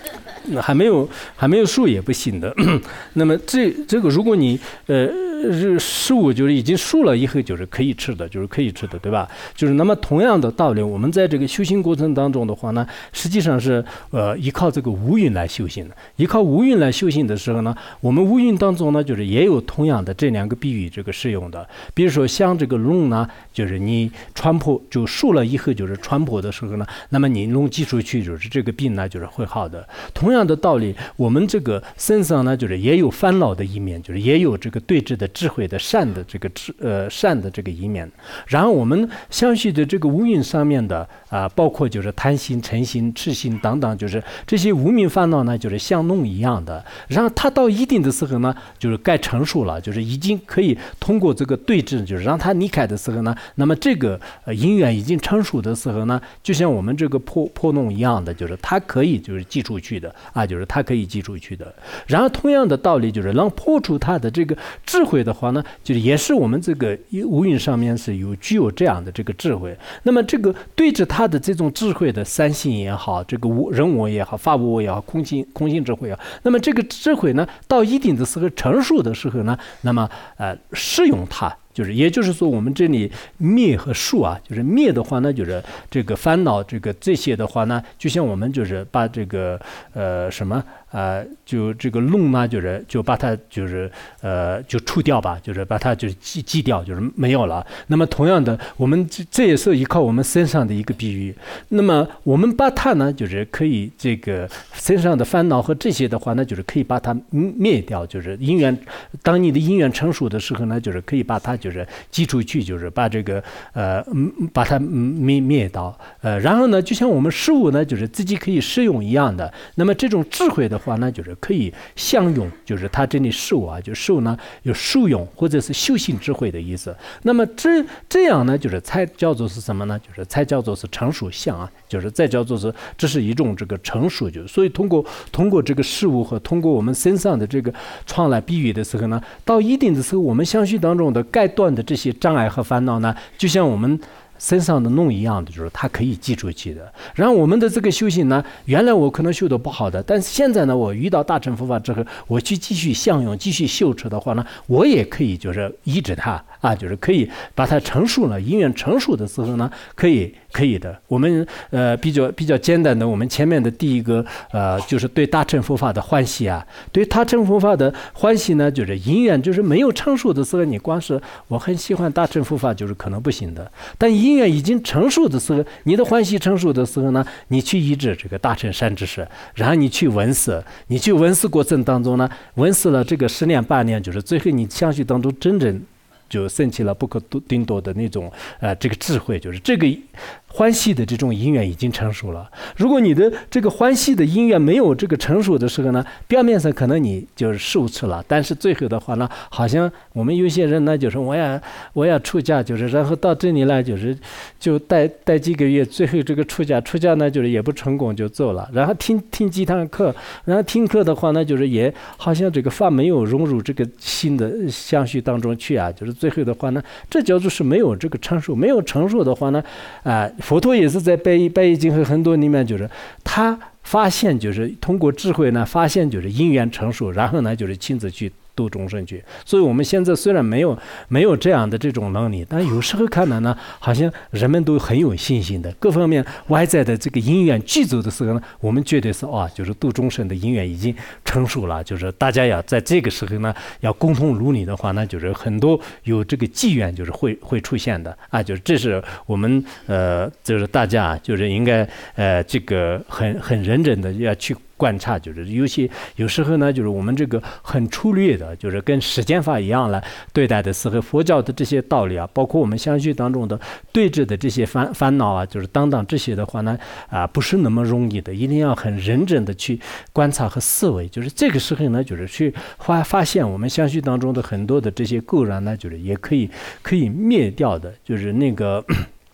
[SPEAKER 2] 还没有还没有树也不行的。那么这这个如果你呃事物就是已经熟了以后，就是可以吃的，就是可以吃的，对吧？就是那么同样的道理，我们在这个修行过程当中的话呢，实际上是呃依靠这个无蕴来修行的。依靠无蕴来修行的时候呢，我们无蕴当中呢，就是也有同样的这两个比喻这个适用的。比如说像这个龙呢，就是你穿破就熟了以后，就是穿破的时候呢，那么你龙寄出去，就是这个病呢就是会好的。同样的道理，我们这个身上呢，就是也有烦恼的一面，就是也有这个对峙的智慧的善的这个智呃善的这个一面。然后我们相续的这个无蕴上面的啊、呃，包括就是贪心、嗔心、痴心等等，就是这些无明烦恼呢，就是像弄一样的。然后它到一定的时候呢，就是该成熟了，就是已经可以通过这个对峙，就是让它离开的时候呢，那么这个呃因缘已经成熟的时候呢，就像我们这个破破弄一样的，就是它可以就是寄出去的啊，就是它可以寄出去的。然后同样的道理，就是让破除它的这个智慧的话呢，就是也是我们这个无蕴上面是有具有这样的这个智慧。那么这个对着它的这种智慧的三性也好，这个无人我也好，法无我也好，空性空性智慧啊，那么这个智慧呢，到一定的时候成熟的时候呢，那么呃适用它。就是，也就是说，我们这里灭和数啊，就是灭的话呢，就是这个烦恼，这个这些的话呢，就像我们就是把这个呃什么呃，就这个弄呢，就是就把它就是呃就除掉吧，就是把它就是击击掉，就是没有了。那么同样的，我们这这也是依靠我们身上的一个比喻。那么我们把它呢，就是可以这个身上的烦恼和这些的话呢，就是可以把它灭掉，就是因缘，当你的因缘成熟的时候呢，就是可以把它。就是击出去，就是把这个呃把它灭灭掉，呃，然后呢，就像我们事物呢，就是自己可以适用一样的。那么这种智慧的话呢，就是可以相用，就是它这里事物啊，就事物呢有受用或者是修行智慧的意思。那么这这样呢，就是才叫做是什么呢？就是才叫做是成熟相啊，就是再叫做是这是一种这个成熟，就所以通过通过这个事物和通过我们身上的这个创来比喻的时候呢，到一定的时候，我们相续当中的该断的这些障碍和烦恼呢，就像我们身上的弄一样的，就是它可以寄出去的。然后我们的这个修行呢，原来我可能修的不好的，但是现在呢，我遇到大乘佛法之后，我去继续相用、继续修持的话呢，我也可以就是医治它啊，就是可以把它成熟了，因缘成熟的时候呢，可以可以的。我们呃比较比较简单的，我们前面的第一个呃就是对大乘佛法的欢喜啊，对大乘佛法的欢喜呢，就是因缘就是没有成熟的时候，你光是我很喜欢大乘佛法，就是可能不行的。但因缘已经成熟的时候，你的欢喜成熟的时候呢，你去医治这个大乘善知识，然后你去闻思，你去闻思过程当中呢，闻思了这个十年八年，就是最后你相续当中真正就升起了不可定夺的那种呃这个智慧，就是这个欢喜的这种因缘已经成熟了。如果你的这个欢喜的因缘没有这个成熟的时候呢，表面上可能你就是受持了，但是最后的话呢，好像我们有些人呢，就是我要我要出家，就是然后到这里来就是就待待几个月，最后这个出家出家呢，就是也不成功就走了。然后听听几堂课，然后听课的话呢，就是也好像这个法没有融入这个新的相续当中去啊，就是最后的话呢，这叫做是没有这个成熟，没有成熟的话呢，啊、呃。佛陀也是在白衣白衣经和很多里面，就是他发现，就是通过智慧呢，发现就是因缘成熟，然后呢，就是亲自去度众生去。所以我们现在虽然没有没有这样的这种能力，但有时候看来呢，好像人们都很有信心的，各方面外在的这个因缘具足的时候呢，我们觉得是啊，就是度众生的因缘已经成熟了，就是大家要在这个时候呢，要共同努力的话呢，就是很多有这个机缘就是会会出现的啊，就是这是我们呃，就是大家就是应该呃这个很很认真的要去观察，就是有些有时候呢，就是我们这个很粗略的，就是跟时间法一样来对待的时候，佛教的这些道理啊，包括我们相续当中的对峙的这些烦烦恼啊，就是等等这些的话呢，啊，不是那么容易的，一定要很认真的去观察和思维。就是这个时候呢，就是去发发现我们相续当中的很多的这些垢染呢，就是也可以可以灭掉的，就是那个。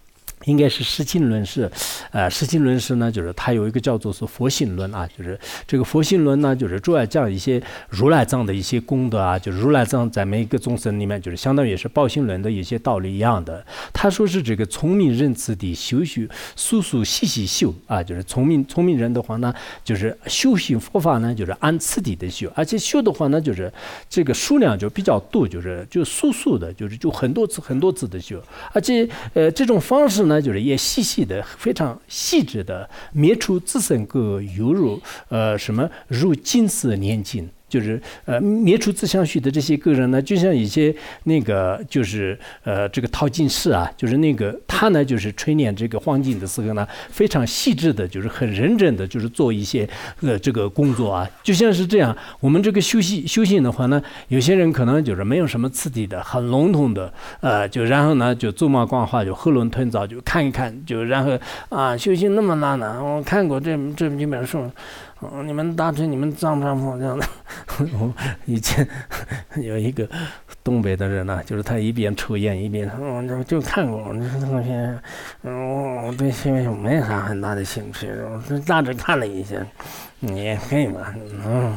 [SPEAKER 2] 应该是释经论是，呃，释经论是呢，就是它有一个叫做是佛性论啊，就是这个佛性论呢，就是主要讲一些如来藏的一些功德啊，就是如来藏在每一个众生里面，就是相当于也是报性论的一些道理一样的。他说是这个聪明人次第修修，速速细细修啊，就是聪明聪明人的话呢，就是修行佛法呢，就是按次第的修，而且修的话呢，就是这个数量就比较多，就是就速速的，就是就很多次很多次的修，而且呃这种方式呢。就是也细细的、非常细致的灭除自身个犹如呃什么如金丝粘金，就是呃灭除自相续的这些个人呢，就像一些那个就是呃这个陶金师啊，就是那个他呢就是锤炼这个黄金的时候呢，非常细致的，就是很认真的，就是做一些呃这个工作啊，就像是这样。我们这个修行修行的话呢，有些人可能就是没有什么次第的，很笼统的，呃就然后呢就走马观花，就囫囵吞枣，就看一看，就然后啊修行那么难呢，我看过这这几本书。嗯，你们大臣，你们藏传佛教的，我以前有一个东北的人呢、啊，就是他一边抽烟一边，嗯，就就看过这个东西，嗯，我对新闻没啥很大的兴趣，我就大致看了一下，也可以吧，嗯，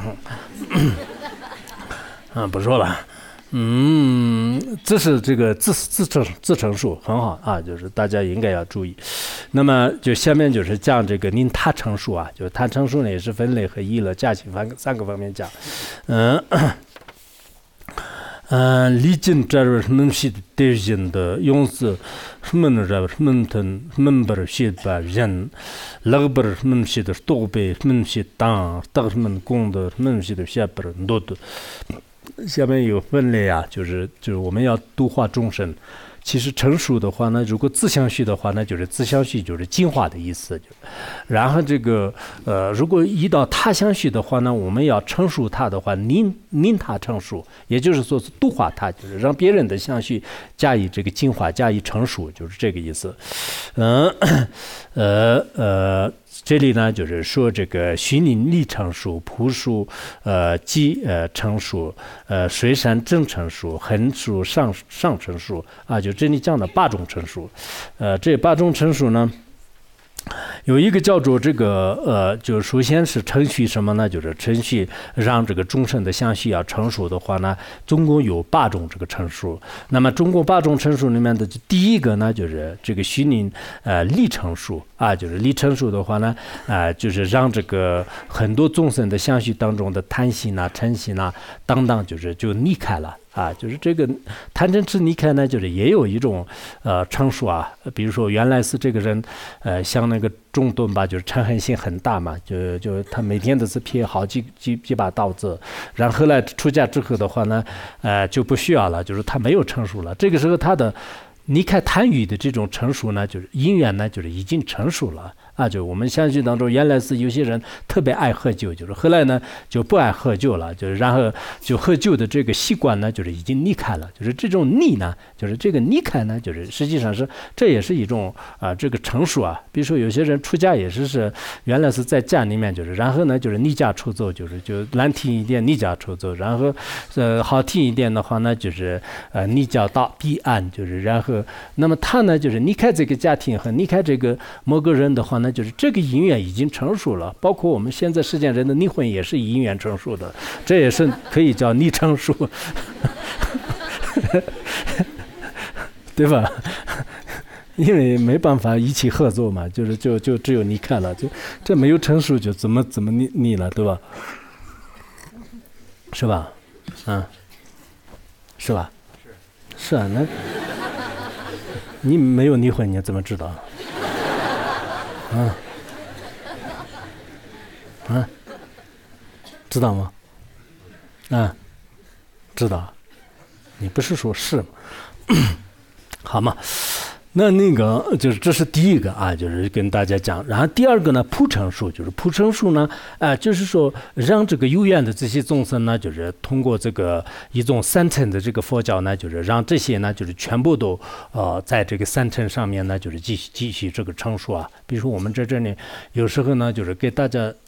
[SPEAKER 2] 啊，不说了。嗯，这是这个自自成自成数很好啊，就是大家应该要注意。那么就下面就是讲这个您他成数啊，就是他成数呢也是分类和义了、加行三三个方面讲。嗯嗯，历经这儿门系的德行的用词，门这儿门腾门不是写把人，那不是门系的多倍门系当，当门功的门系的写不是多的。下面有分类啊，就是就是我们要度化众生。其实成熟的话呢，如果自相续的话呢，就是自相续就是净化的意思。然后这个呃，如果遇到他相续的话呢，我们要成熟他的话，令令他成熟，也就是说是度化他，就是让别人的相续加以这个净化，加以成熟，就是这个意思。嗯呃呃。这里呢，就是说这个虚拟力成熟、朴树、呃基呃成熟、呃水山正成熟、横熟上上成熟啊，就这里讲的八种成熟，呃，这八种成熟呢。有一个叫做这个呃，就首先是程序什么呢？就是程序让这个众生的相续要成熟的话呢，总共有八种这个成熟。那么中国八种成熟里面的第一个呢，就是这个虚拟呃力成熟啊，就是力成熟的话呢，啊、呃，就是让这个很多众生的相续当中的贪心呐、嗔心呐等等，就是就离开了。啊，就是这个贪嗔痴离开呢，就是也有一种呃成熟啊，比如说原来是这个人，呃，像那个中顿吧，就是嗔恨心很大嘛，就就他每天都是劈好几几几把刀子，然后后来出家之后的话呢，呃，就不需要了，就是他没有成熟了，这个时候他的离开贪欲的这种成熟呢，就是因缘呢，就是已经成熟了。啊，就我们相续当中，原来是有些人特别爱喝酒，就是后来呢就不爱喝酒了，就是然后就喝酒的这个习惯呢，就是已经离开了，就是这种离呢，就是这个离开呢，就是实际上是这也是一种啊、呃、这个成熟啊。比如说有些人出家也是是原来是在家里面，就是然后呢就是离家出走，就是就难听一点离家出走，然后呃好听一点的话呢就是呃离家到彼岸，就是然后那么他呢就是离开这个家庭和离开这个某个人的话呢。那就是这个因缘已经成熟了，包括我们现在世间人的离婚也是因缘成熟的，这也是可以叫离成熟，对吧？因为没办法一起合作嘛，就是就就只有离开了，就这没有成熟就怎么怎么离离了，对吧？是吧？嗯，是吧？是啊，那你没有离婚，你怎么知道？嗯，啊，知道吗？啊，知道。你不是说是吗？好嘛，那那个就是这是第一个啊，就是跟大家讲。然后第二个呢，普成数，就是普成数呢，啊、呃，就是说让这个有缘的这些众生呢，就是通过这个一种三乘的这个佛教呢，就是让这些呢，就是全部都呃在这个三乘上面呢，就是继续继续这个成数啊。比如说我们在这里有时候呢，就是给大家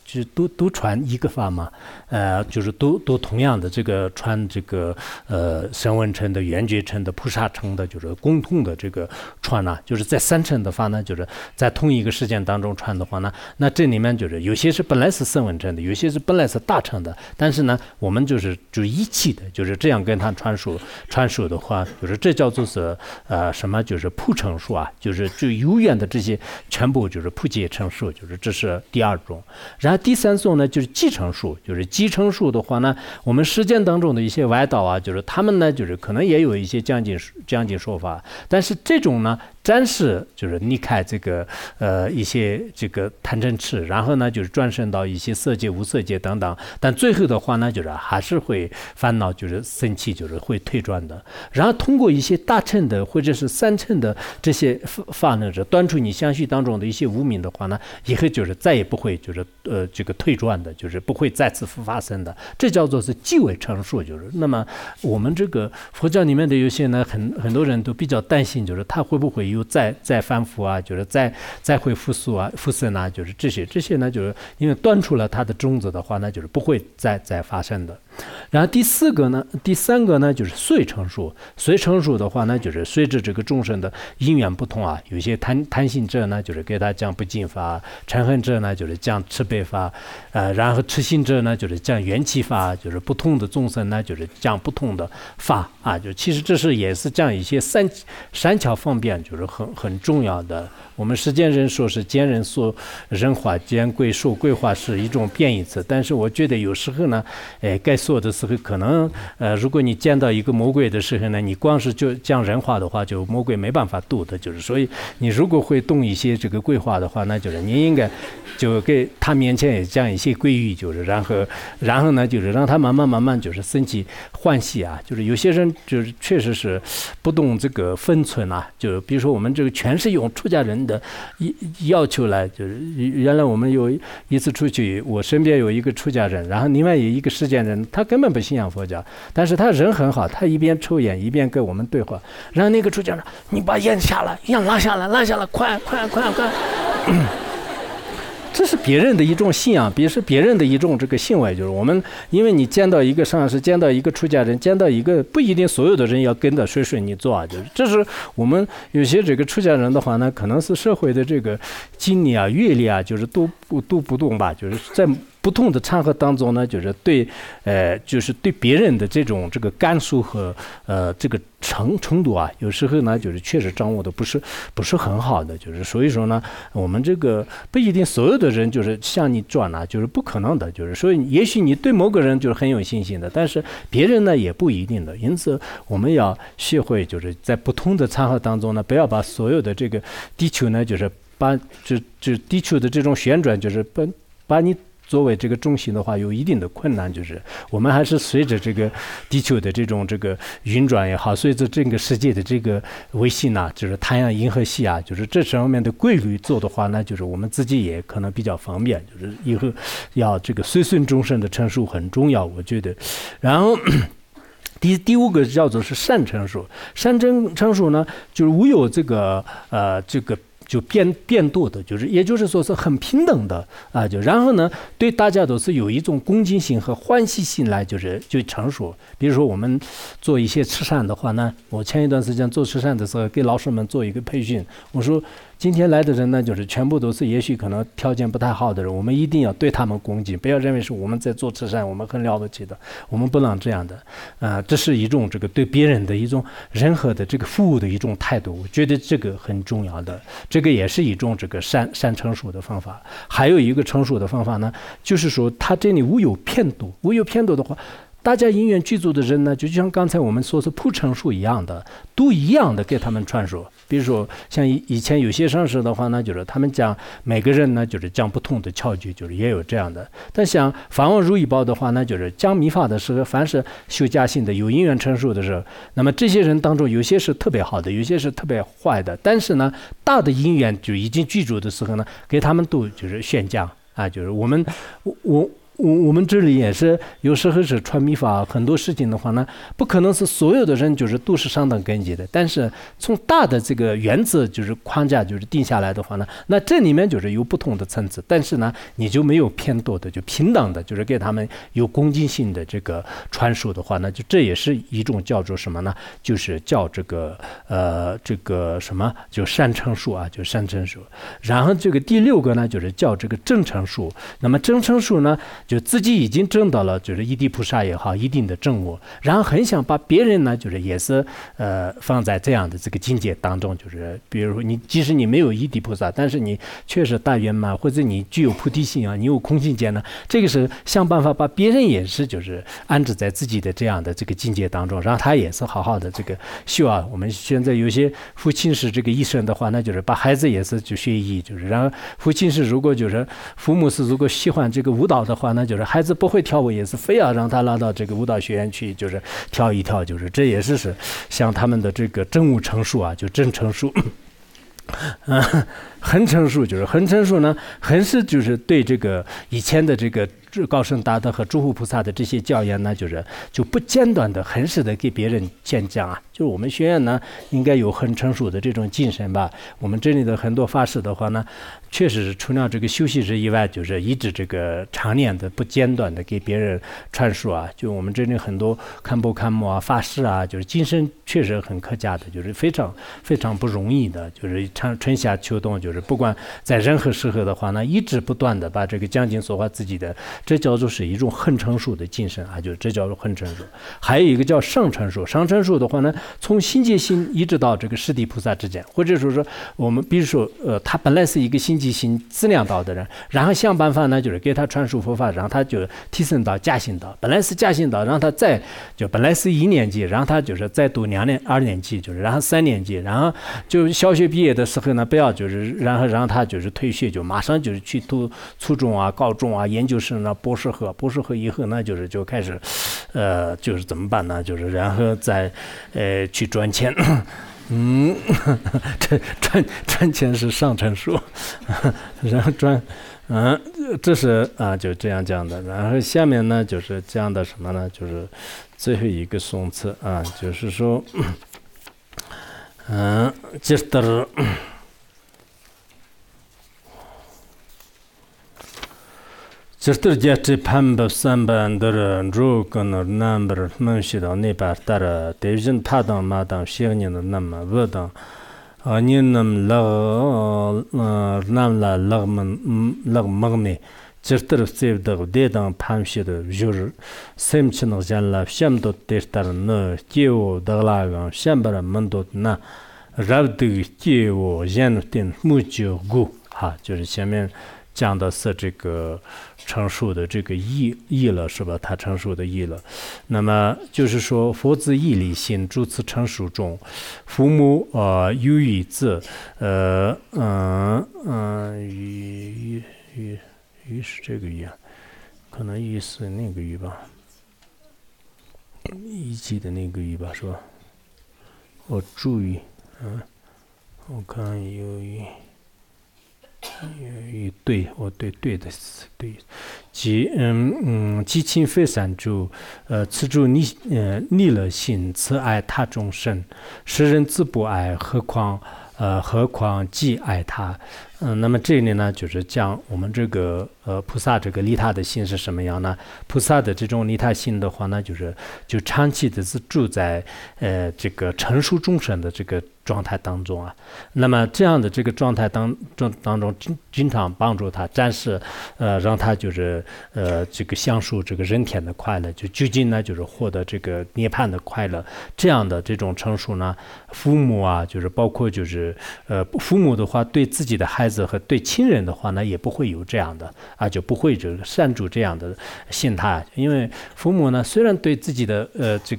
[SPEAKER 2] 就是都都传一个法嘛，呃，就是都都同样的这个传这个呃声闻乘的、缘觉乘的、菩萨乘的，就是共同的这个传呢、啊，就是在三乘的话呢，就是在同一个时间当中传的话呢，那这里面就是有些是本来是声闻乘的，有些是本来是大乘的，但是呢，我们就是就一起的，就是这样跟他传输传输的话，就是这叫做是呃什么，就是普乘数啊，就是就永远的这些全部就是普皆乘数，就是这是第二种。然后第三种呢，就是继承数，就是继承数的话呢，我们实践当中的一些外道啊，就是他们呢，就是可能也有一些将近将近说法，但是这种呢，暂时就是离开这个呃一些这个贪嗔痴，然后呢，就是转生到一些色界、无色界等等，但最后的话呢，就是还是会烦恼，就是生气，就是会退转的。然后通过一些大乘的或者是三乘的这些法呢，是断除你相续当中的一些无明的话呢，以后就是再也不会就是呃这个退转的，就是不会再次发生的。这叫做是即为成数，就是那么我们这个佛教里面的有些呢，很很多人都比较担心，就是他会不会有再再反复啊，就是再再会复苏啊、复生啊，就是这些这些呢，就是因为断除了它的种子的话呢，就是不会再再发生的。然后第四个呢，第三个呢，就是随成数。随成数的话呢，就是随着这个众生的因缘不同啊，有些贪贪心者呢，就是给他讲不净法；嗔恨者呢，就是讲慈悲法；呃，然后痴心者呢，就是讲缘起法，就是不同的众生呢，就是讲不同的法啊。就其实这是也是讲一些善善巧方便，就是很很重要的。我们世间人说是见人说人话，见鬼说鬼话是一种贬义词，但是我觉得有时候呢，哎，该说的时候可能呃，如果你见到一个魔鬼的时候呢，你光是就讲人话的话，就魔鬼没办法度的，就是所以你如果会动一些这个鬼话的话，那就是你应该就给他面前也讲一些鬼语，就是然后然后呢，就是让他慢慢慢慢就是升起欢喜啊，就是有些人就是确实是不懂这个分寸啊，就比如说我们这个全是用出家人的要求来，就是原来我们有一次出去，我身边有一个出家人，然后另外有一个世间人，他根本不信仰佛教，但是他人很好，他一边抽烟一边跟我们对话，然后那个出家人，你把烟下来，烟拉下来，拉下来，快快快快。这是别人的一种信仰，别是别人的一种这个行为，就是我们，因为你见到一个上师，见到一个出家人，见到一个不一定所有的人要跟着水水你做啊，就是这是我们有些这个出家人的话呢，可能是社会的这个经历啊、阅历啊，就是都不都不动吧，就是在不同的场合当中呢，就是对，呃，就是对别人的这种这个感受和呃这个程程度啊，有时候呢，就是确实掌握的不是不是很好的，就是所以说呢，我们这个不一定所有的人就是向你转啊，就是不可能的，就是所以也许你对某个人就是很有信心的，但是别人呢也不一定的，因此我们要学会就是在不同的场合当中呢，不要把所有的这个地球呢，就是把就就地球的这种旋转，就是把把你作为这个中心的话，有一定的困难，就是我们还是随着这个地球的这种这个运转也好，随着整个世界的这个维系呢，就是太阳、银河系啊，就是这上面的规律做的话呢，就是我们自己也可能比较方便，就是以后要这个随顺众生的成数很重要，我觉得。然后第第五个叫做是善成数，善成成数呢，就是无有这个呃这个。就变变多的，就是也就是说是很平等的啊，就然后呢，对大家都是有一种恭敬心和欢喜心来，就是就成熟。比如说我们做一些慈善的话呢，我前一段时间做慈善的时候，给老师们做一个培训，我说今天来的人呢，就是全部都是也许可能条件不太好的人，我们一定要对他们恭敬，不要认为是我们在做慈善，我们很了不起的，我们不能这样的啊、呃，这是一种这个对别人的一种任何的这个服务的一种态度，我觉得这个很重要的。这个也是一种这个善善成熟的方法。还有一个成熟的方法呢，就是说他这里无有偏度，无有偏度的话，大家因缘具足的人呢，就像刚才我们说是普成数一样的，都一样的给他们传说。比如说像以前有些上师的话呢，就是他们讲每个人呢，就是讲不同的窍诀，就是也有这样的。但像法王如意宝的话呢，就是讲密法的时候，凡是修家性的有因缘成熟的时候，那么这些人当中有些是特别好的，有些是特别坏的，但是呢，大的因缘就已经具足的时候呢，给他们都就是宣讲啊，就是我们我我。 我我们这里也是有时候是传密法，很多事情的话呢，不可能是所有的人就是都是上等根基的，但是从大的这个原则就是框架就是定下来的话呢，那这里面就是有不同的层次，但是呢，你就没有偏多的，就平等的，就是给他们有恭敬性的这个传输的话呢，就这也是一种叫做什么呢？就是叫这个呃这个什么，就善乘数啊，就善乘数。然后这个第六个呢，就是叫这个正乘数。那么正乘数呢？就自己已经证到了，就是一地菩萨也好，一定的正悟，然后很想把别人呢，就是也是呃放在这样的这个境界当中，就是比如说你即使你没有一地菩萨，但是你确实大圆满，或者你具有菩提心啊，你有空性见呢，这个是想办法把别人也是就是安置在自己的这样的这个境界当中，让他也是好好的这个修啊。我们现在有些父亲是这个医生的话，那就是把孩子也是就学医，就是然后父亲是如果就是父母是如果喜欢这个舞蹈的话，那就是孩子不会跳舞，也是非要让他拉到这个舞蹈学院去，就是跳一跳，就是这也是是像他们的这个正悟成数啊，就正成数。嗯，恒成数就是恒成数呢，恒是就是对这个以前的这个高僧大德和诸佛菩萨的这些教言呢，就是就不间断的恒实的给别人宣讲啊。就是我们学院呢，应该有恒成数的这种精神吧。我们这里的很多法师的话呢，确实是除了这个休息日以外，就是一直这个常年的不间断的给别人传输啊。就我们这里很多堪布堪摩啊、法师啊，就是精神确实很可嘉的，就是非常非常不容易的，就是春夏秋冬，就是不管在任何时候的话呢，一直不断的把这个讲经说法自己的，这叫做是一种恒成数的精神啊，就这叫做恒成数。还有一个叫上乘数，上乘数的话呢，从心界心一直到这个释地菩萨之间，或者说是我们比如说呃，他本来是一个心即心资粮道的人，然后想办法呢，就是给他传输佛法，让他就提升到驾行道。本来是驾行道，让他再就本来是一年级，然后他就是再读两年二年级，就是然后三年级，然后就小学毕业的时候呢，不要就是然后让他就是退学，就马上就是去读初中啊、高中啊、研究生啊、博士后，博士后以后呢，就是就开始，呃，就是怎么办呢？就是然后再呃去赚钱。嗯，这赚赚钱是上乘数，然后赚，嗯，这是啊，就这样讲的。然后下面呢，就是讲的什么呢？就是最后一个颂词啊，就是说，嗯，就是的。Chirtir jatri pamba samba andara rokanar nambar manshida nipa tara devjin padang madang shignin nama vodang aninam lag namla lag magme chirtir sevdag dedang pamshida jur semchin janla shamdot dertar no jewo daglagan shambara mandot na rabdig jewo jantin mujo gu 哈，就是前面讲的是这个陈述的这个义义了，是吧？他陈述的义了。那么就是说，佛子义理性诸此陈述中，父母呃有语字，呃嗯嗯语语语是这个语啊，可能语是那个语吧，一级的那个语吧，是吧？我注意，嗯，我看有语。对，我对对的对，即嗯嗯，激情非善主，呃，此主逆呃逆了心，慈爱他众生，世人自不爱，何况呃何况既爱他。嗯，那么这里呢，就是讲我们这个呃菩萨这个利他的心是什么样呢？菩萨的这种利他心的话呢，就是就长期的是住在呃这个成熟众生的这个状态当中啊。那么这样的这个状态当中当中，经经常帮助他展示，呃，让他就是呃这个享受这个人天的快乐，就究竟呢就是获得这个涅槃的快乐。这样的这种成熟呢，父母啊，就是包括就是呃父母的话，对自己的孩子和对亲人的话呢，也不会有这样的啊，就不会这个善助这样的心态，因为父母呢虽然对自己的呃这个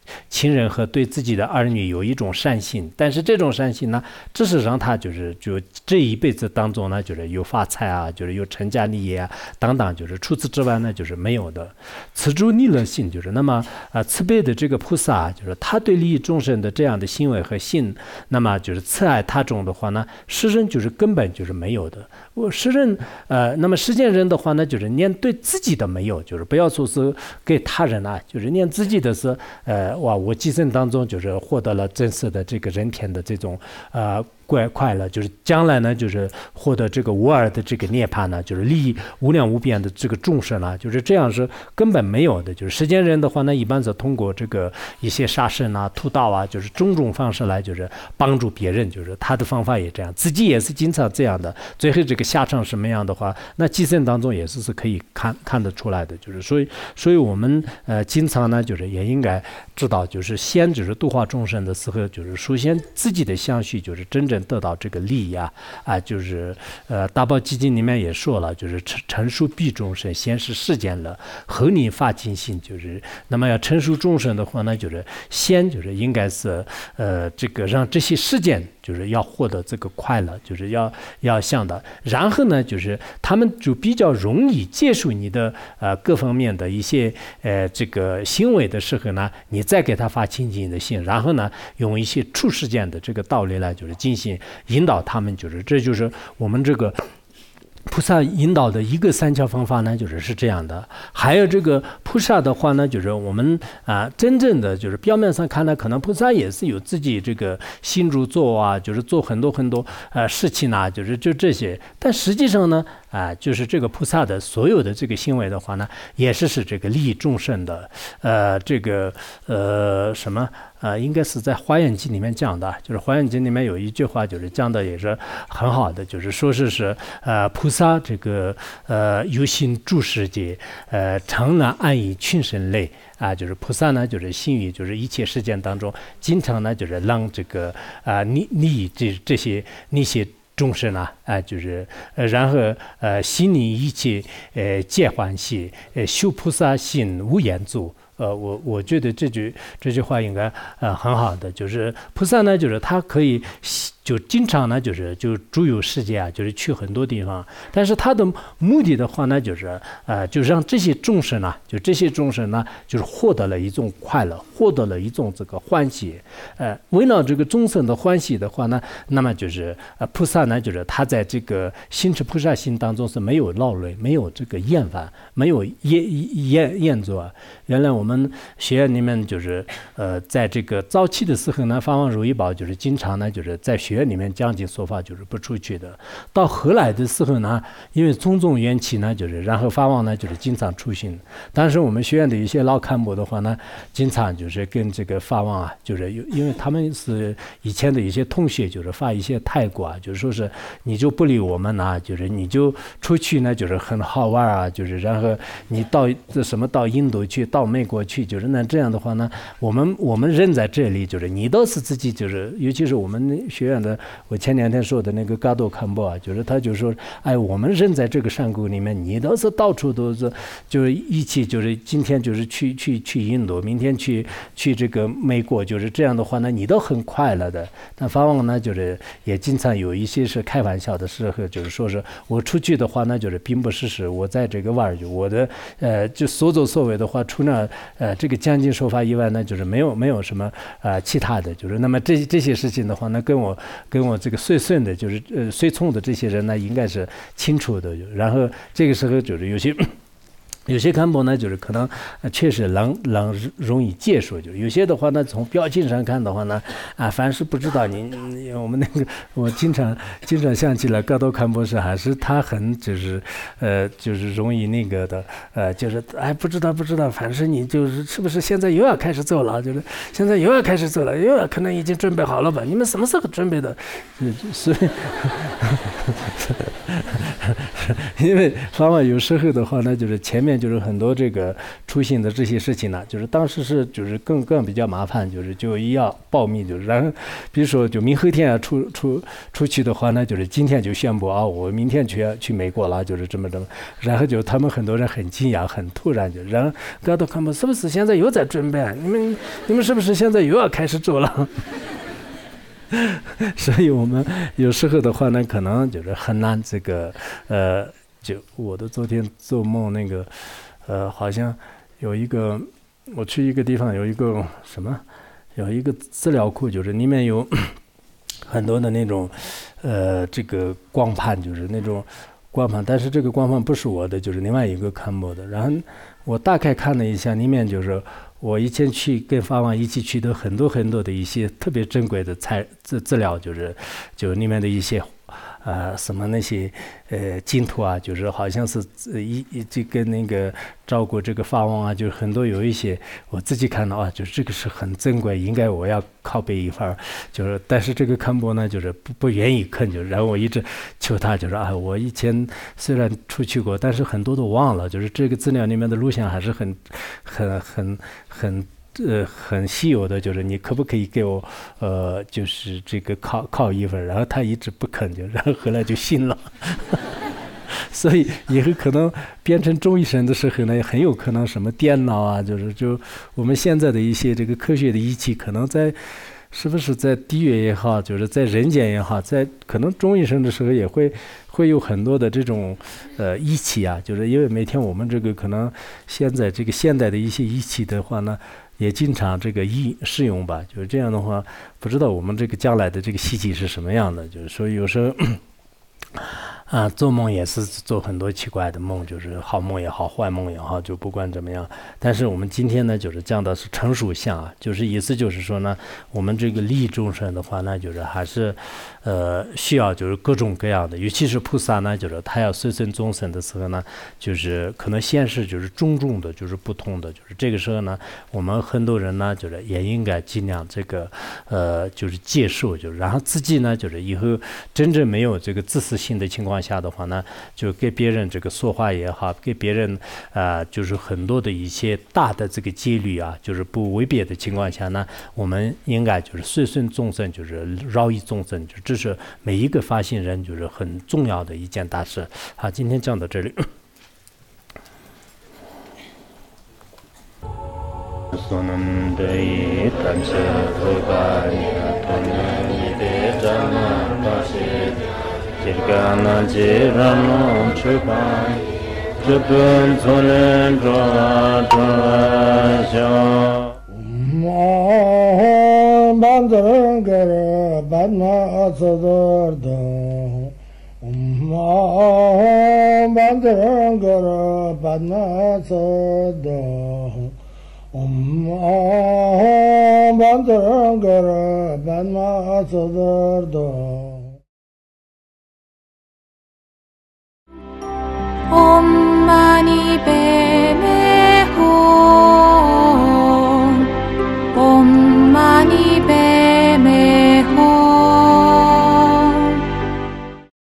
[SPEAKER 2] 亲人和对自己的儿女有一种善心，但是这种善心呢，只是让他就是就这一辈子当中呢，就是有发财啊，就是有成家立业啊等等，就是除此之外呢，就是没有的。慈住逆乐心，就是那么啊、呃、慈悲的这个菩萨，就是他对利益众生的这样的行为和信，那么就是慈爱他众的话呢，世人就是根本就是没有的。我世人呃，那么世间人的话呢，就是连对自己的没有，就是不要说是给他人啊，就是连自己的是呃哇，我今生当中就是获得了真实的这个人天的这种呃快快乐，就是将来呢，就是获得这个无二的这个涅槃呢，就是利益无量无边的这个众生啊，就是这样是根本没有的。就是世间人的话呢，一般是通过这个一些杀生啊、屠盗啊，就是种种方式来就是帮助别人，就是他的方法也这样，自己也是经常这样的。最后这个下场什么样的话，那今生当中也是是可以看看得出来的。就是所以，所以我们呃经常呢，就是也应该知道，就是先就是度化众生的时候，就是首先自己的相续就是真正得到这个利益啊啊，就是呃大宝基金里面也说了，就是成熟必众生，先是世间乐，后你发尽心，就是那么要成熟众生的话呢，就是先就是应该是呃这个让这些世间就是要获得这个快乐，就是要要想的，然后呢，就是他们就比较容易接受你的呃各方面的一些呃这个行为的时候呢，你再给他发清净的心，然后呢，用一些处世间的这个道理来就是进行引导他们，就是这就是我们这个菩萨引导的一个三窍方法呢，就是是这样的。还有这个菩萨的话呢，就是我们啊、呃，真正的就是表面上看来，可能菩萨也是有自己这个心如做啊，就是做很多很多呃事情啊，就是就这些。但实际上呢，啊、呃，就是这个菩萨的所有的这个行为的话呢，也是是这个利益众生的，呃，这个呃什么。呃，应该是在《华严经》里面讲的，就是《华严经》里面有一句话，就是讲的也是很好的，就是说是是呃菩萨这个呃有心住世界，呃常然安以群生类啊，就是菩萨呢，就是心于就是一切世间当中，经常呢就是让这个啊利利益这这些那些。众生啊，啊、呃，就是呃，然后呃，心里一切呃皆欢喜，呃，修菩萨心无言足。呃，我我觉得这句这句话应该呃很好的，就是菩萨呢，就是他可以就经常呢，就是就诸有世界啊，就是去很多地方，但是他的目的的话呢，就是呃，就让这些众生呢，就这些众生呢，就是获得了一种快乐，获得了一种这个欢喜，呃，围绕这个众生的欢喜的话呢，那么就是呃菩萨呢，就是他在这个心持菩萨心当中是没有劳累，没有这个厌烦，没有厌厌厌作。原来我们学院里面就是呃，在这个早期的时候呢，法王如意宝就是经常呢，就是在学院里面讲经说法，就是不出去的。到后来的时候呢，因为种种缘起呢，就是然后法王呢就是经常出行。当时我们学院的一些老干部的话呢，经常就是跟这个法王啊，就是因为他们是以前的一些同学，就是发一些泰国啊，就是说是你就不理我们呐、啊，就是你就出去呢，就是很好玩啊，就是然后你到这什么到印度去。到美国去，就是那这样的话呢，我们我们人在这里，就是你都是自己，就是尤其是我们学院的，我前两天说的那个嘎多坎波啊，就是他就说，哎，我们人在这个山谷里面，你都是到处都是，就是一起，就是今天就是去去去印度，明天去去这个美国，就是这样的话呢，你都很快乐的。但法王呢，就是也经常有一些是开玩笑的时候，就是说是我出去的话呢，就是并不是是我在这个玩儿，我的呃就所作所为的话，除了呃这个讲经说法以外呢，就是没有没有什么呃其他的，就是那么这这些事情的话呢，跟我跟我这个随顺的，就是呃随从的这些人呢，应该是清楚的。然后这个时候就是有些。有些干部呢，就是可能、呃、确实能能容易接受，就是有些的话呢，从表情上看的话呢，啊，凡是不知道你，你我们那个我经常经常想起来，高多坎博士还是他很就是呃就是容易那个的呃就是哎不知道不知道，反正你就是是不是现在又要开始做了，就是现在又要开始做了，又要可能已经准备好了吧？你们什么时候准备的？所以。因为法王有时候的话呢，就是前面面就是很多这个出行的这些事情呢，就是当时是就是更更比较麻烦，就是就一要保密，就是然后比如说就明后天啊出出出去的话呢，就是今天就宣布啊，我明天去去美国了，就是这么这么，然后就他们很多人很惊讶，很突然就，然后大家都看不是不是现在又在准备，你们你们是不是现在又要开始做了？所以我们有时候的话呢，可能就是很难这个呃，就我的昨天做梦那个呃，好像有一个我去一个地方有一个什么，有一个资料库，就是里面有很多的那种呃这个光盘，就是那种光盘，但是这个光盘不是我的，就是另外一个看播的。然后我大概看了一下，里面就是我以前去跟法王一起去的很多很多的一些特别珍贵的材资资料，就是就里面的一些呃什么那些呃净土啊，就是好像是一一这个那个照顾这个法王啊，就是很多有一些我自己看到啊，就是这个是很珍贵，应该我要拷贝一份儿，就是但是这个看播呢，就是不不愿意看，就是然后我一直求他，就是啊，我以前虽然出去过，但是很多都忘了，就是这个资料里面的录像还是很很很很。呃，很稀有的，就是你可不可以给我，呃，就是这个拷拷一份，然后他一直不肯，就然后后来就信了，所以以后可能变成中医生的时候呢，很有可能什么电脑啊，就是就我们现在的一些这个科学的仪器，可能在是不是在地狱也好，就是在人间也好，在可能中医生的时候也会会有很多的这种呃仪器啊，就是因为每天我们这个可能现在这个现代的一些仪器的话呢。也经常这个一试用吧，就是这样的话，不知道我们这个将来的这个希冀是什么样的，就是所以有时候啊，做梦也是做很多奇怪的梦，就是好梦也好，坏梦也好，就不管怎么样。但是我们今天呢，就是讲的是成熟相啊，就是意思就是说呢，我们这个利益众生的话呢，就是还是呃需要就是各种各样的，尤其是菩萨呢，就是他要随顺众生的时候呢，就是可能现实就是种种的，就是不同的，就是这个时候呢，我们很多人呢，就是也应该尽量这个呃就是接受，就是然后自己呢，就是以后真正没有这个自私性的情况下的话呢，就给别人这个说话也好，给别人啊、呃，就是很多的一些大的这个戒律啊，就是不违背的情况下呢，我们应该就是随顺众生，就是饶益众生，就这是每一个发心人就是很重要的一件大事。好，今天讲到这里。Jirgana jirano chupan chupun tsunen chua chua sha
[SPEAKER 3] Om Bandar Gara Badna Atsadar Da Om Bandar Gara Badna Atsadar Om Bandar Gara Badna Atsadar Da
[SPEAKER 1] Om Mani Padme